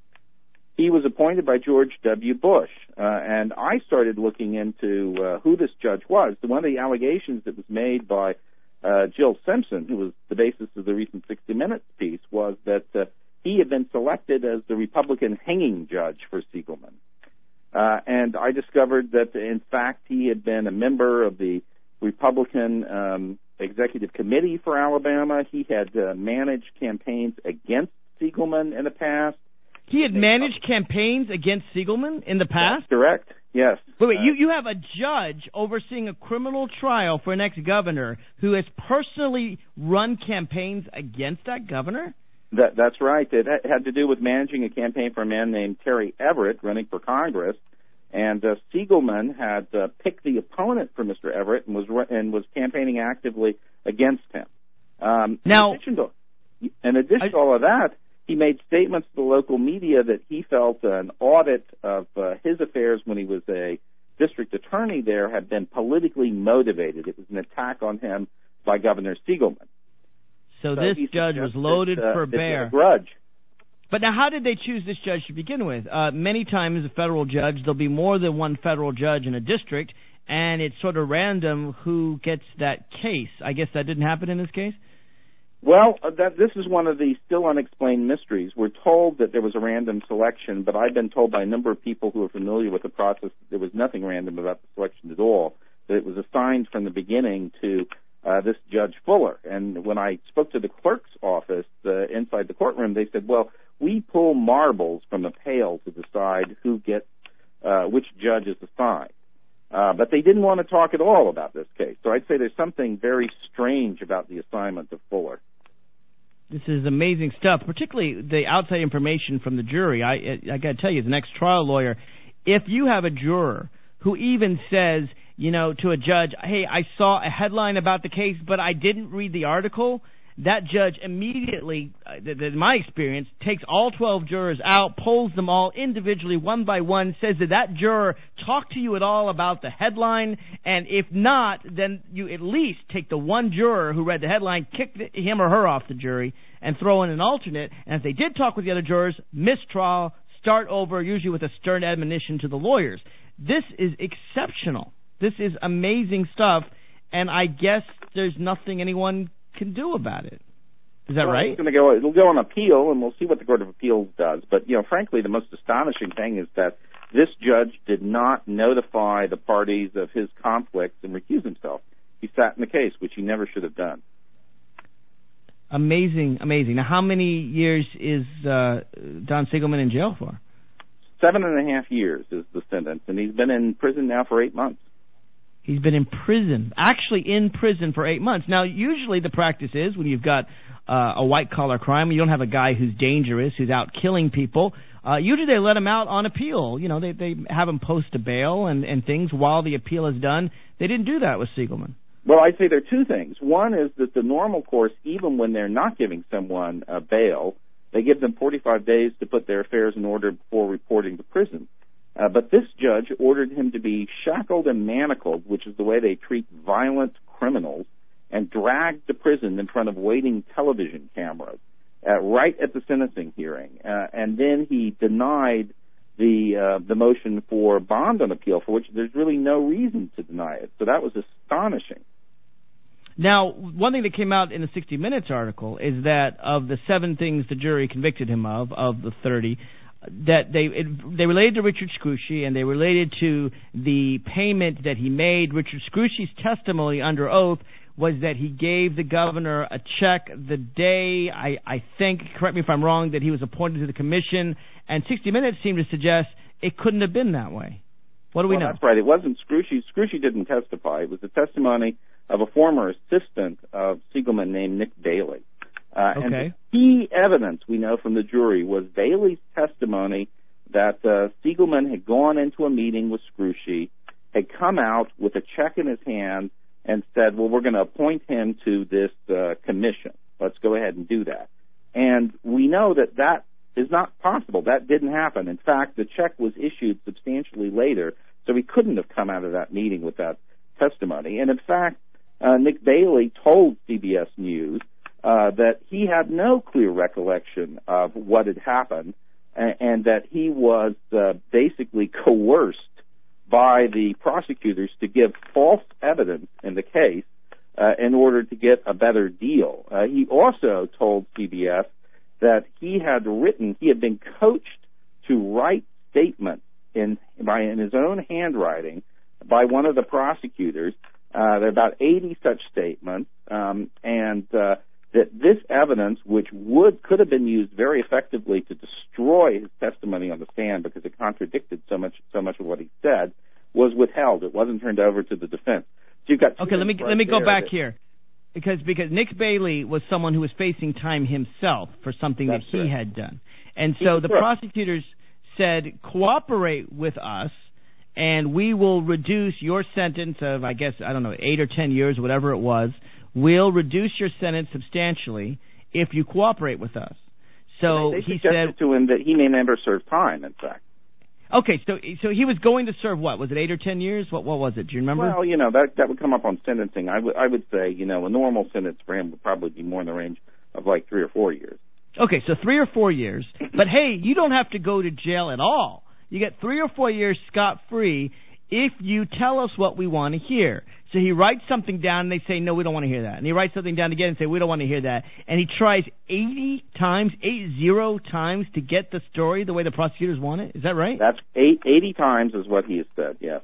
He was appointed by George W. Bush, uh, and I started looking into uh, who this judge was. One of the allegations that was made by Uh, Jill Simpson, who was the basis of the recent sixty minutes piece, was that uh, he had been selected as the Republican hanging judge for Siegelman. Uh, and I discovered that, in fact, he had been a member of the Republican um, Executive Committee for Alabama. He had uh, managed campaigns against Siegelman in the past. He had managed campaigns against Siegelman in the past? That's correct. Yes. Wait, wait, uh, you, you have a judge overseeing a criminal trial for an ex-governor who has personally run campaigns against that governor? That, that's right. It had to do with managing a campaign for a man named Terry Everett running for Congress, and uh, Siegelman had uh, picked the opponent for Mister Everett and was and was campaigning actively against him. Um, now, in addition to, in addition I, to all of that, he made statements to the local media that he felt an audit of uh, his affairs when he was a district attorney there had been politically motivated. It was an attack on him by Governor Siegelman. So, so this judge was loaded uh, for bear. A grudge. But now, how did they choose this judge to begin with? Uh, many times, a federal judge, there'll be more than one federal judge in a district, and it's sort of random who gets that case. I guess that didn't happen in this case? Well, uh, that, this is one of the still unexplained mysteries. We're told that there was a random selection, but I've been told by a number of people who are familiar with the process that there was nothing random about the selection at all, that it was assigned from the beginning to uh, this Judge Fuller. And when I spoke to the clerk's office uh, inside the courtroom, they said, well, we pull marbles from the pail to decide who gets uh, which judge is assigned. Uh, but they didn't want to talk at all about this case. So I'd say there's something very strange about the assignment of Fuller. This is amazing stuff, particularly the outside information from the jury. I, I got to tell you, as an ex-trial lawyer, if you have a juror who even says, you know, to a judge, hey, I saw a headline about the case, but I didn't read the article, that judge immediately, in my experience, takes all twelve jurors out, polls them all individually, one by one, says that that juror talked to you at all about the headline, and if not, then you at least take the one juror who read the headline, kick the, him or her off the jury, and throw in an alternate, and if they did talk with the other jurors, mistrial, start over, usually with a stern admonition to the lawyers. This is exceptional. This is amazing stuff, and I guess there's nothing anyone can do about it. Is that well, right? It's going to go. It'll go on appeal, and we'll see what the Court of Appeals does. But you know, frankly, the most astonishing thing is that this judge did not notify the parties of his conflicts and recuse himself. He sat in the case, which he never should have done. Amazing, amazing. Now, how many years is uh, Don Siegelman in jail for? Seven and a half years is the sentence, and he's been in prison now for eight months. He's been in prison, actually in prison for eight months. Now, usually the practice is when you've got uh, a white-collar crime, you don't have a guy who's dangerous, who's out killing people. Uh, usually they let him out on appeal. You know, they they have him post a bail and, and things while the appeal is done. They didn't do that with Siegelman. Well, I'd say there are two things. One is that the normal course, even when they're not giving someone a bail, they give them forty-five days to put their affairs in order before reporting to prison. Uh, but this judge ordered him to be shackled and manacled, which is the way they treat violent criminals, and dragged to prison in front of waiting television cameras uh, right at the sentencing hearing. Uh, and then he denied the uh, the motion for bond on appeal, for which there's really no reason to deny it. So that was astonishing. Now, one thing that came out in the sixty minutes article is that of the seven things the jury convicted him of, of the thirty, that they it, they related to Richard Scrushy, and they related to the payment that he made. Richard Scrushy's testimony under oath was that he gave the governor a check the day, I, I think, correct me if I'm wrong, that he was appointed to the commission, and sixty minutes seemed to suggest it couldn't have been that way. What do we well, know? That's right. It wasn't Scrushy. Scrushy didn't testify. It was the testimony of a former assistant of Siegelman named Nick Bailey. Uh, okay. And the key evidence we know from the jury was Bailey's testimony that uh, Siegelman had gone into a meeting with Scrushy, had come out with a check in his hand, and said, well, we're going to appoint him to this uh, commission. Let's go ahead and do that. And we know that that is not possible. That didn't happen. In fact, the check was issued substantially later, so he couldn't have come out of that meeting with that testimony. And in fact, uh, Nick Bailey told C B S News uh, that he had no clear recollection of what had happened, and, and that he was uh, basically coerced by the prosecutors to give false evidence in the case uh, in order to get a better deal. Uh, he also told C B S that he had written, he had been coached to write statements in by in his own handwriting by one of the prosecutors. Uh, there are about eighty such statements, um, and uh, that this evidence, which would could have been used very effectively to destroy his testimony on the stand because it contradicted so much so much of what he said, was withheld. It wasn't turned over to the defense. So you've got okay. Let me right let me go back that, here, because because Nick Bailey was someone who was facing time himself for something that he right. had done, and so the correct. prosecutors said, cooperate with us, and we will reduce your sentence of, I guess, I don't know, eight or ten years, whatever it was. We'll reduce your sentence substantially if you cooperate with us. So they, they he suggested said to him that he may never serve time, in fact. Okay, so so he was going to serve what? Was it eight or ten years? What what was it? Do you remember? Well, you know, that that would come up on sentencing. I would I would say, you know, a normal sentence for him would probably be more in the range of like three or four years. Okay, so three or four years. But hey, you don't have to go to jail at all. You get three or four years scot-free if you tell us what we want to hear. So he writes something down, and they say, no, we don't want to hear that. And he writes something down again and say, we don't want to hear that. And he tries eighty times, eight zero times to get the story the way the prosecutors want it. Is that right? That's eight, eighty times is what he has said, yes.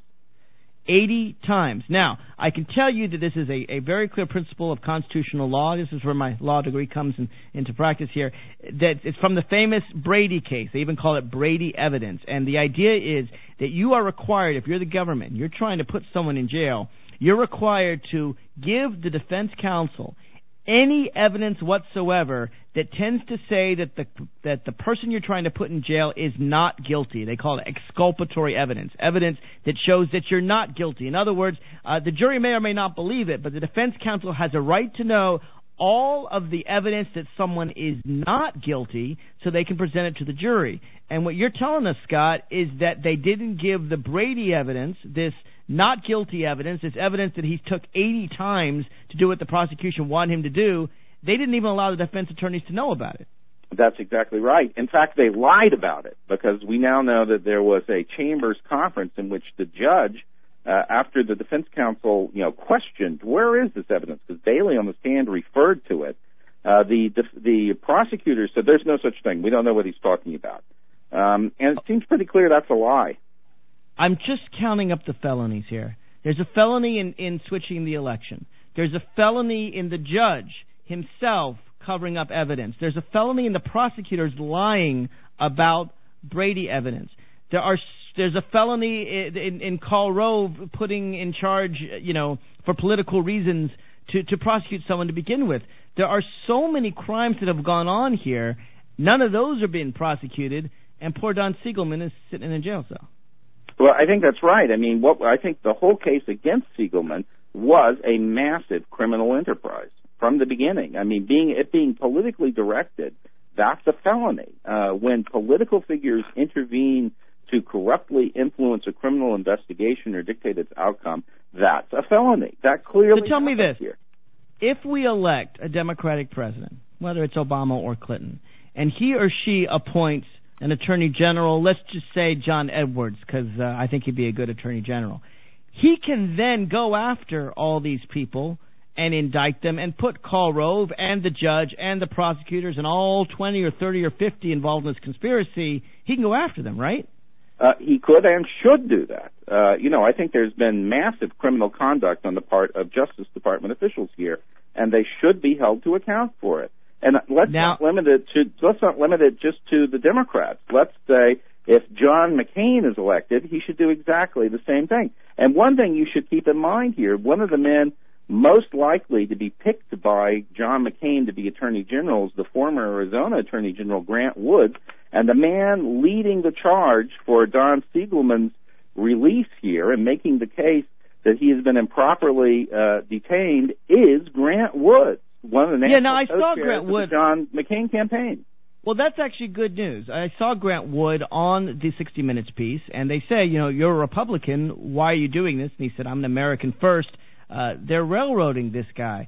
eighty times. Now, I can tell you that this is a, a very clear principle of constitutional law. This is where my law degree comes in, into practice here. That it's from the famous Brady case. They even call it Brady evidence. And the idea is that you are required, if you're the government, you're trying to put someone in jail, you're required to give the defense counsel any evidence whatsoever that tends to say that the that the person you're trying to put in jail is not guilty. They call it exculpatory evidence, evidence that shows that you're not guilty. In other words, uh, the jury may or may not believe it, but the defense counsel has a right to know all of the evidence that someone is not guilty so they can present it to the jury. And what you're telling us, Scott, is that they didn't give the Brady evidence, this not guilty evidence, this evidence that he took eighty times to do what the prosecution wanted him to do. They didn't even allow the defense attorneys to know about it. That's exactly right. In fact, they lied about it, because we now know that there was a chambers conference in which the judge, uh, after the defense counsel, you know, questioned, where is this evidence? Because Bailey on the stand referred to it. Uh, the, the the prosecutor said, there's no such thing. We don't know what he's talking about. Um, and it seems pretty clear that's a lie. I'm just counting up the felonies here. There's a felony in, in switching the election. There's a felony in the judge himself covering up evidence. There's a felony in the prosecutors lying about Brady evidence. There are there's a felony in, in, in Karl Rove putting in charge, you know, for political reasons to, to prosecute someone to begin with. There are so many crimes that have gone on here. None of those are being prosecuted, and poor Don Siegelman is sitting in a jail cell. Well, I think that's right. I mean, what I think the whole case against Siegelman was a massive criminal enterprise from the beginning. I mean, being it being politically directed, that's a felony. Uh, when political figures intervene to corruptly influence a criminal investigation or dictate its outcome, that's a felony. That clearly. So tell me this: here. If we elect a Democratic president, whether it's Obama or Clinton, and he or she appoints an attorney general, let's just say John Edwards, because uh, I think he'd be a good attorney general. He can then go after all these people and indict them and put Karl Rove and the judge and the prosecutors and all twenty or thirty or fifty involved in this conspiracy. He can go after them, right? Uh, he could and should do that. Uh, you know, I think there's been massive criminal conduct on the part of Justice Department officials here, and they should be held to account for it. And let's now, not limit it to let's not limit it just to the Democrats. Let's say if John McCain is elected, he should do exactly the same thing. And one thing you should keep in mind here: one of the men most likely to be picked by John McCain to be Attorney General is the former Arizona Attorney General Grant Woods, and the man leading the charge for Don Siegelman's release here and making the case that he has been improperly uh, detained is Grant Woods, one of the national yeah, no, I saw Grant of Wood. the John McCain campaign. Well, that's actually good news. I saw Grant Wood on the sixty minutes piece, and they say, you know, you're a Republican. Why are you doing this? And he said, I'm an American first. Uh, they're railroading this guy.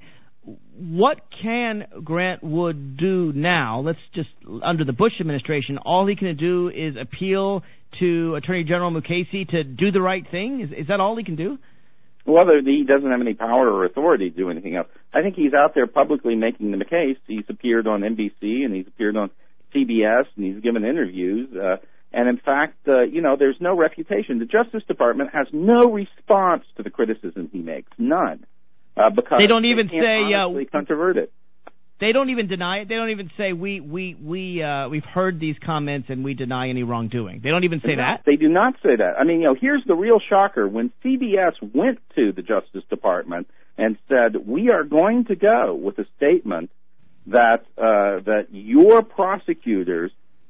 What can Grant Wood do now? Let's just, under the Bush administration, all he can do is appeal to Attorney General Mukasey to do the right thing? Is, is that all he can do? Well, he doesn't have any power or authority to do anything else. I think he's out there publicly making the case. He's appeared on N B C and he's appeared on C B S and he's given interviews. Uh, and in fact, uh, you know, there's no refutation. The Justice Department has no response to the criticism he makes, none. Uh, because they don't even they can't say honestly uh, controvert it. They don't even deny it. They don't even say we we we uh, we've heard these comments and we deny any wrongdoing. They don't even say no, that. They do not say that. I mean, you know, here's the real shocker: when C B S went to the Justice Department and said, "We are going to go with a statement that uh, that your prosecutors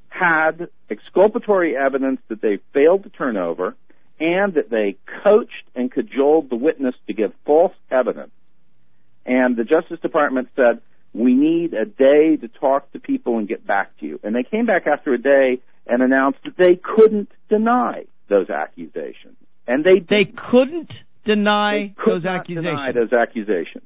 had exculpatory evidence that they failed to turn over, and that they coached and cajoled the witness to give false evidence," and the Justice Department said, "We need a day to talk to people and get back to you." And they came back after a day and announced that they couldn't deny those accusations. And they They couldn't deny they could those not accusations. deny those accusations.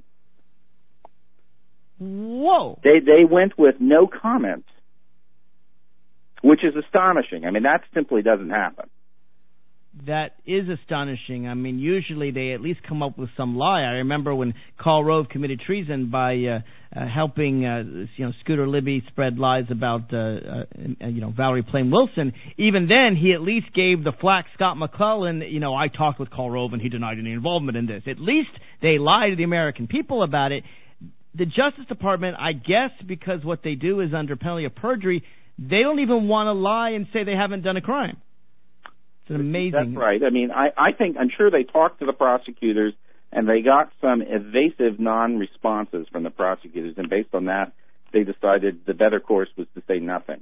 Whoa. They they went with no comment, which is astonishing. I mean, that simply doesn't happen. that is astonishing. I mean, usually they at least come up with some lie. I remember when Karl Rove committed treason by uh, uh, helping, uh, you know, Scooter Libby spread lies about, uh, uh, you know, Valerie Plame Wilson. Even then, he at least gave the flack Scott McClellan. You know, I talked with Karl Rove and he denied any involvement in this. At least they lied to the American people about it. The Justice Department, I guess, because what they do is under penalty of perjury, they don't even want to lie and say they haven't done a crime. It's an amazing. That's right. I mean, I, I think, I'm sure they talked to the prosecutors and they got some evasive non-responses from the prosecutors, and based on that, they decided the better course was to say nothing.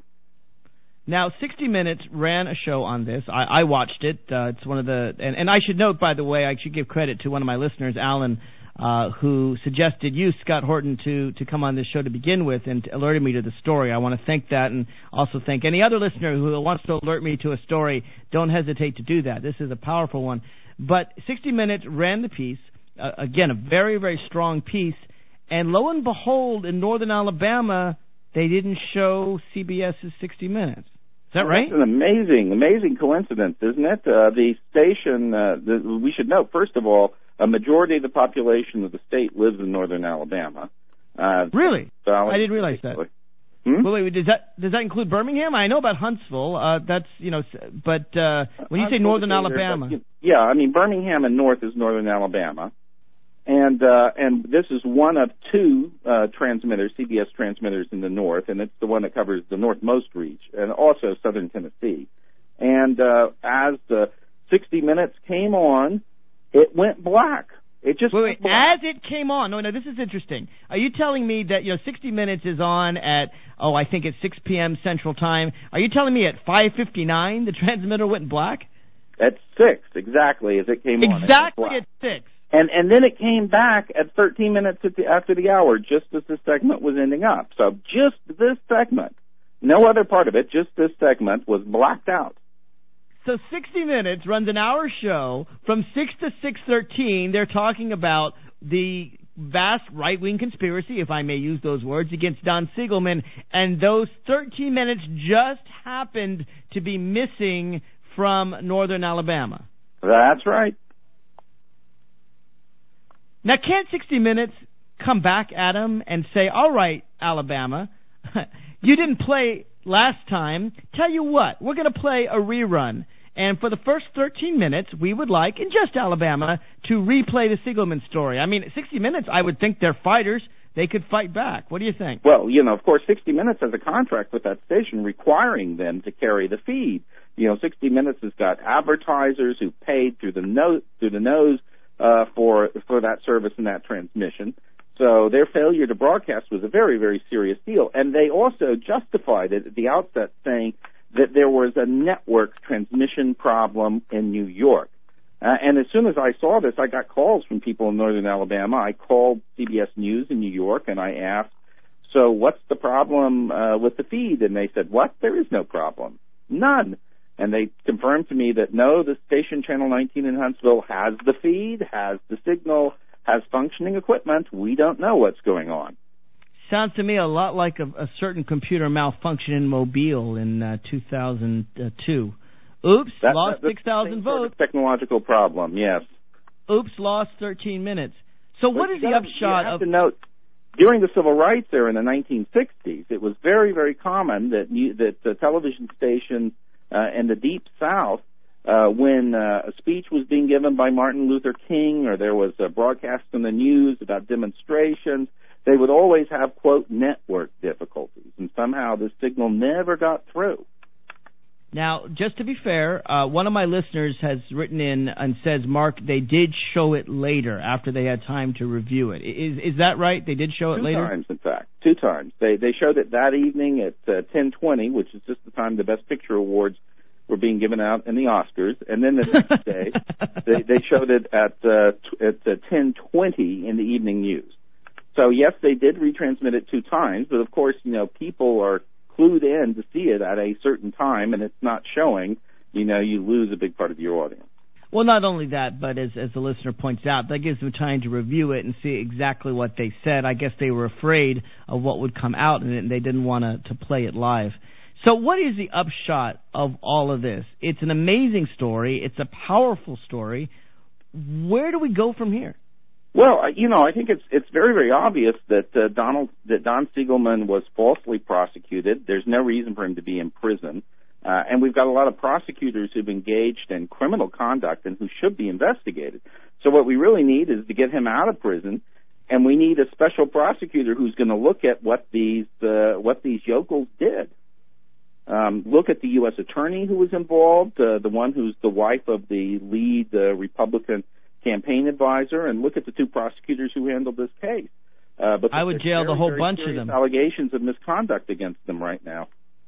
Now, sixty minutes ran a show on this. I, I watched it. Uh, it's one of the, and, and I should note, by the way, I should give credit to one of my listeners, Alan, uh, who suggested you, Scott Horton, to, to come on this show to begin with and alerted me to the story. I want to thank that, and also thank any other listener who wants to alert me to a story. Don't hesitate to do that. This is a powerful one. But sixty minutes ran the piece. Uh, again, a very, very strong piece. And lo and behold, in northern Alabama, they didn't show C B S's sixty minutes. Is that right? That's an amazing, amazing coincidence, isn't it? Uh, the station, uh, the, we should note, first of all, a majority of the population of the state lives in northern Alabama. Uh, really? So I didn't realize that. Hmm? Well, wait, does that does that include Birmingham? I know about Huntsville. Uh, that's you know, but uh, when you say northern Alabama, there, yeah, I mean Birmingham and north is northern Alabama, and uh, and this is one of two uh, transmitters, C B S transmitters in the north, and it's the one that covers the northmost reach, and also southern Tennessee. And uh, as the sixty minutes came on, it went black. It just wait, went wait. black. As it came on. No, no, this is interesting. Are you telling me that you know sixty minutes is on at oh, I think it's six p.m. Central Time? Are you telling me at five fifty-nine the transmitter went black? At six, exactly as it came on. Exactly at six. And and then it came back at thirteen minutes at the, after the hour, just as the segment was ending up. So just this segment, no other part of it, just this segment was blacked out. So sixty minutes runs an hour show from six to six thirteen. They're talking about the vast right-wing conspiracy, if I may use those words, against Don Siegelman, and those thirteen minutes just happened to be missing from northern Alabama. That's right. Now, can't sixty minutes come back at them and say, all right, Alabama, you didn't play last time. Tell you what, we're going to play a rerun. And for the first thirteen minutes, we would like, in just Alabama, to replay the Siegelman story. I mean, sixty minutes, I would think they're fighters. They could fight back. What do you think? Well, you know, of course, sixty minutes has a contract with that station requiring them to carry the feed. You know, sixty minutes has got advertisers who paid through the nose, through the nose uh, for for that service and that transmission. So their failure to broadcast was a very, very serious deal. And they also justified it at the outset, saying that there was a network transmission problem in New York. Uh, and as soon as I saw this, I got calls from people in northern Alabama. I called C B S News in New York, and I asked, so what's the problem uh, with the feed? And they said, what? There is no problem. None. And they confirmed to me that, no, the station, Channel nineteen in Huntsville, has the feed, has the signal, has functioning equipment. We don't know what's going on. Sounds to me a lot like a, a certain computer malfunction in Mobile in uh, two thousand two. Oops, that, lost that, six thousand votes. Sort of technological problem, yes. Oops, lost thirteen minutes. So but what is the gotta, upshot you have of... to note, during the civil rights era in the nineteen sixties, it was very, very common that you, that the television stations uh, in the Deep South, uh, when uh, a speech was being given by Martin Luther King, or there was a broadcast in the news about demonstrations, they would always have, quote, network difficulties, and somehow the signal never got through. Now, just to be fair, uh, one of my listeners has written in and says, Mark, they did show it later after they had time to review it. Is is that right? They did show it Two later? Two times, in fact. Two times. They they showed it that evening at uh, ten twenty, which is just the time the Best Picture Awards were being given out in the Oscars, and then the next day they, they showed it at uh, t- at uh, ten twenty in the evening news. So yes, they did retransmit it two times, but of course, you know, people are clued in to see it at a certain time, and it's not showing. You know, you lose a big part of your audience. Well, not only that, but as as the listener points out, that gives them time to review it and see exactly what they said. I guess they were afraid of what would come out, and they didn't want to to play it live. So what is the upshot of all of this? It's an amazing story. It's a powerful story. Where do we go from here? Well, you know, I think it's it's very, very obvious that uh, Donald that Don Siegelman was falsely prosecuted. There's no reason for him to be in prison. Uh, and we've got a lot of prosecutors who've engaged in criminal conduct and who should be investigated. So what we really need is to get him out of prison, and we need a special prosecutor who's going to look at what these uh, what these yokels did. Um, look at the U S attorney who was involved, uh, the one who's the wife of the lead uh, Republican campaign advisor, and look at the two prosecutors who handled this case. Uh, I would jail very, the whole very bunch of them. Allegations of misconduct against them right now.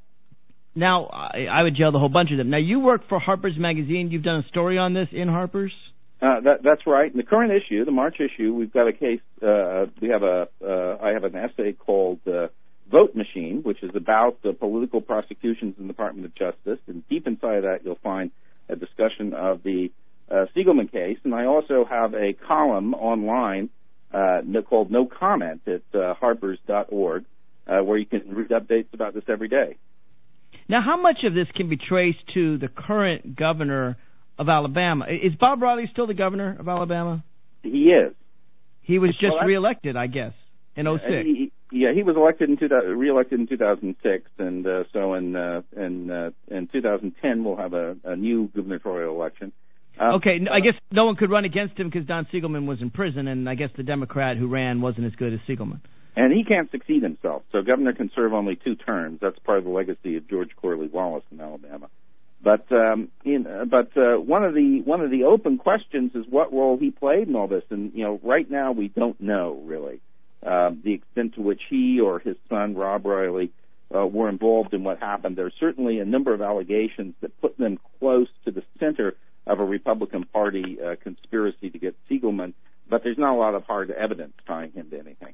Now, I, I would jail the whole bunch of them. Now, you work for Harper's Magazine. You've done a story on this in Harper's? Uh, that, that's right. In the current issue, the March issue, we've got a case. Uh, we have a. Uh, I have an essay called uh, "Vote Machine," which is about the political prosecutions in the Department of Justice. And deep inside of that, you'll find a discussion of the uh, Siegelman case. And I also have a column online uh, called "No Comment" at uh, harpers dot org, uh, where you can read updates about this every day. Now, how much of this can be traced to the current governor of Alabama? Is Bob Riley still the governor of Alabama? He is. He was just well, reelected, I guess, in oh six. He, yeah, he was elected in two, reelected in two thousand six, and uh, so in uh, in uh, in two thousand ten we'll have a, a new gubernatorial election. Um, okay, uh, I guess no one could run against him because Don Siegelman was in prison, and I guess the Democrat who ran wasn't as good as Siegelman. And he can't succeed himself, so governor can serve only two terms. That's part of the legacy of George Corley Wallace in Alabama. But um, in, uh, but uh, one of the one of the open questions is what role he played in all this. And you know, right now we don't know really uh, the extent to which he or his son Rob Riley uh, were involved in what happened. There's certainly a number of allegations that put them close to the center of a Republican Party uh, conspiracy to get Siegelman, but there's not a lot of hard evidence tying him to anything.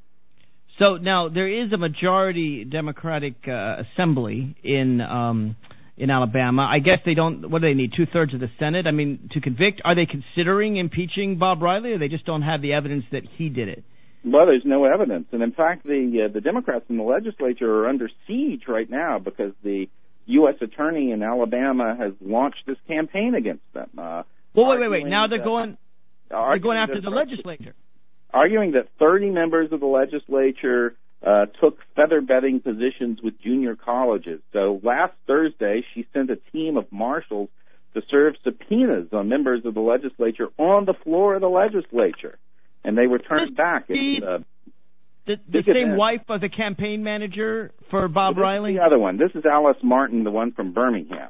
So now there is a majority Democratic uh, assembly in um, in Alabama. I guess they don't. What do they need? Two thirds of the Senate. I mean, to convict. Are they considering impeaching Bob Riley, or they just don't have the evidence that he did it? Well, there's no evidence, and in fact, the uh, the Democrats in the legislature are under siege right now because the U S attorney in Alabama has launched this campaign against them. Uh, well, wait, wait, wait. Now they're going. They're going after the that, legislature. Arguing that thirty members of the legislature uh, took feather bedding positions with junior colleges. So last Thursday, she sent a team of marshals to serve subpoenas on members of the legislature on the floor of the legislature, and they were turned back. It's, uh, the the same event. Wife of the campaign manager for Bob well, Riley? The other one. This is Alice Martin, the one from Birmingham.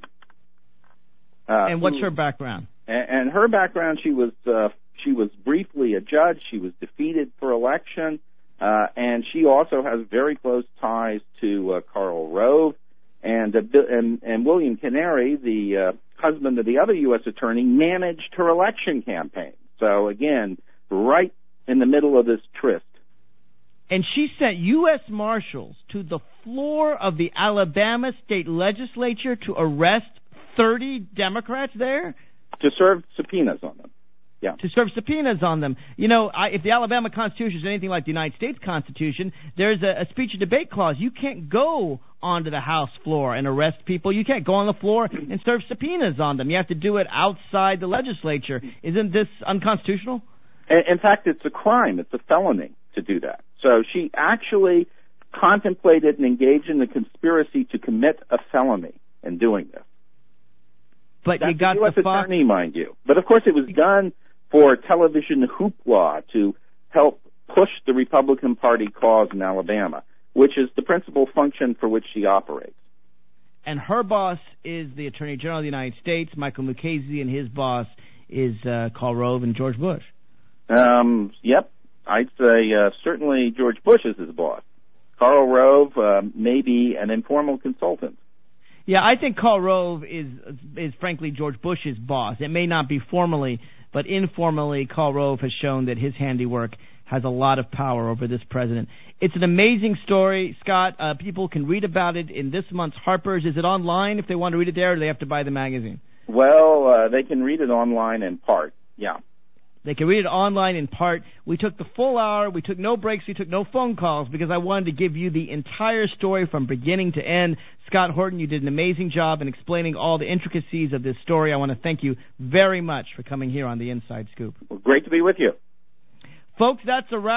Uh, and what's who, her background? And, and her background, she was uh, she was briefly a judge. She was defeated for election, uh, and she also has very close ties to uh, Karl Rove and, uh, and and William Canary, the uh, husband of the other U S attorney, managed her election campaign. So again, right in the middle of this tryst. And she sent U S Marshals to the floor of the Alabama state legislature to arrest thirty Democrats there? To serve subpoenas on them. Yeah. To serve subpoenas on them. You know, I, if the Alabama Constitution is anything like the United States Constitution, there's a, a speech and debate clause. You can't go onto the House floor and arrest people. You can't go on the floor and serve subpoenas on them. You have to do it outside the legislature. Isn't this unconstitutional? In fact, it's a crime. It's a felony to do that. So she actually contemplated and engaged in the conspiracy to commit a felony in doing this. But That's you got the U S the attorney, Fox. mind you. But of course, it was done for television hoopla to help push the Republican Party cause in Alabama, which is the principal function for which she operates. And her boss is the Attorney General of the United States, Michael Mukasey, and his boss is uh, Karl Rove and George Bush. Um, yep. I'd say uh, certainly George Bush is his boss. Karl Rove uh, may be an informal consultant. Yeah, I think Karl Rove is, is frankly George Bush's boss. It may not be formally, but informally, Karl Rove has shown that his handiwork has a lot of power over this president. It's an amazing story, Scott. Uh, people can read about it in this month's Harper's. Is it online if they want to read it there, or do they have to buy the magazine? Well, uh, they can read it online in part, yeah. They can read it online in part. We took the full hour. We took no breaks. We took no phone calls because I wanted to give you the entire story from beginning to end. Scott Horton, you did an amazing job in explaining all the intricacies of this story. I want to thank you very much for coming here on the Inside Scoop. Well, great to be with you. Folks, that's a wrap.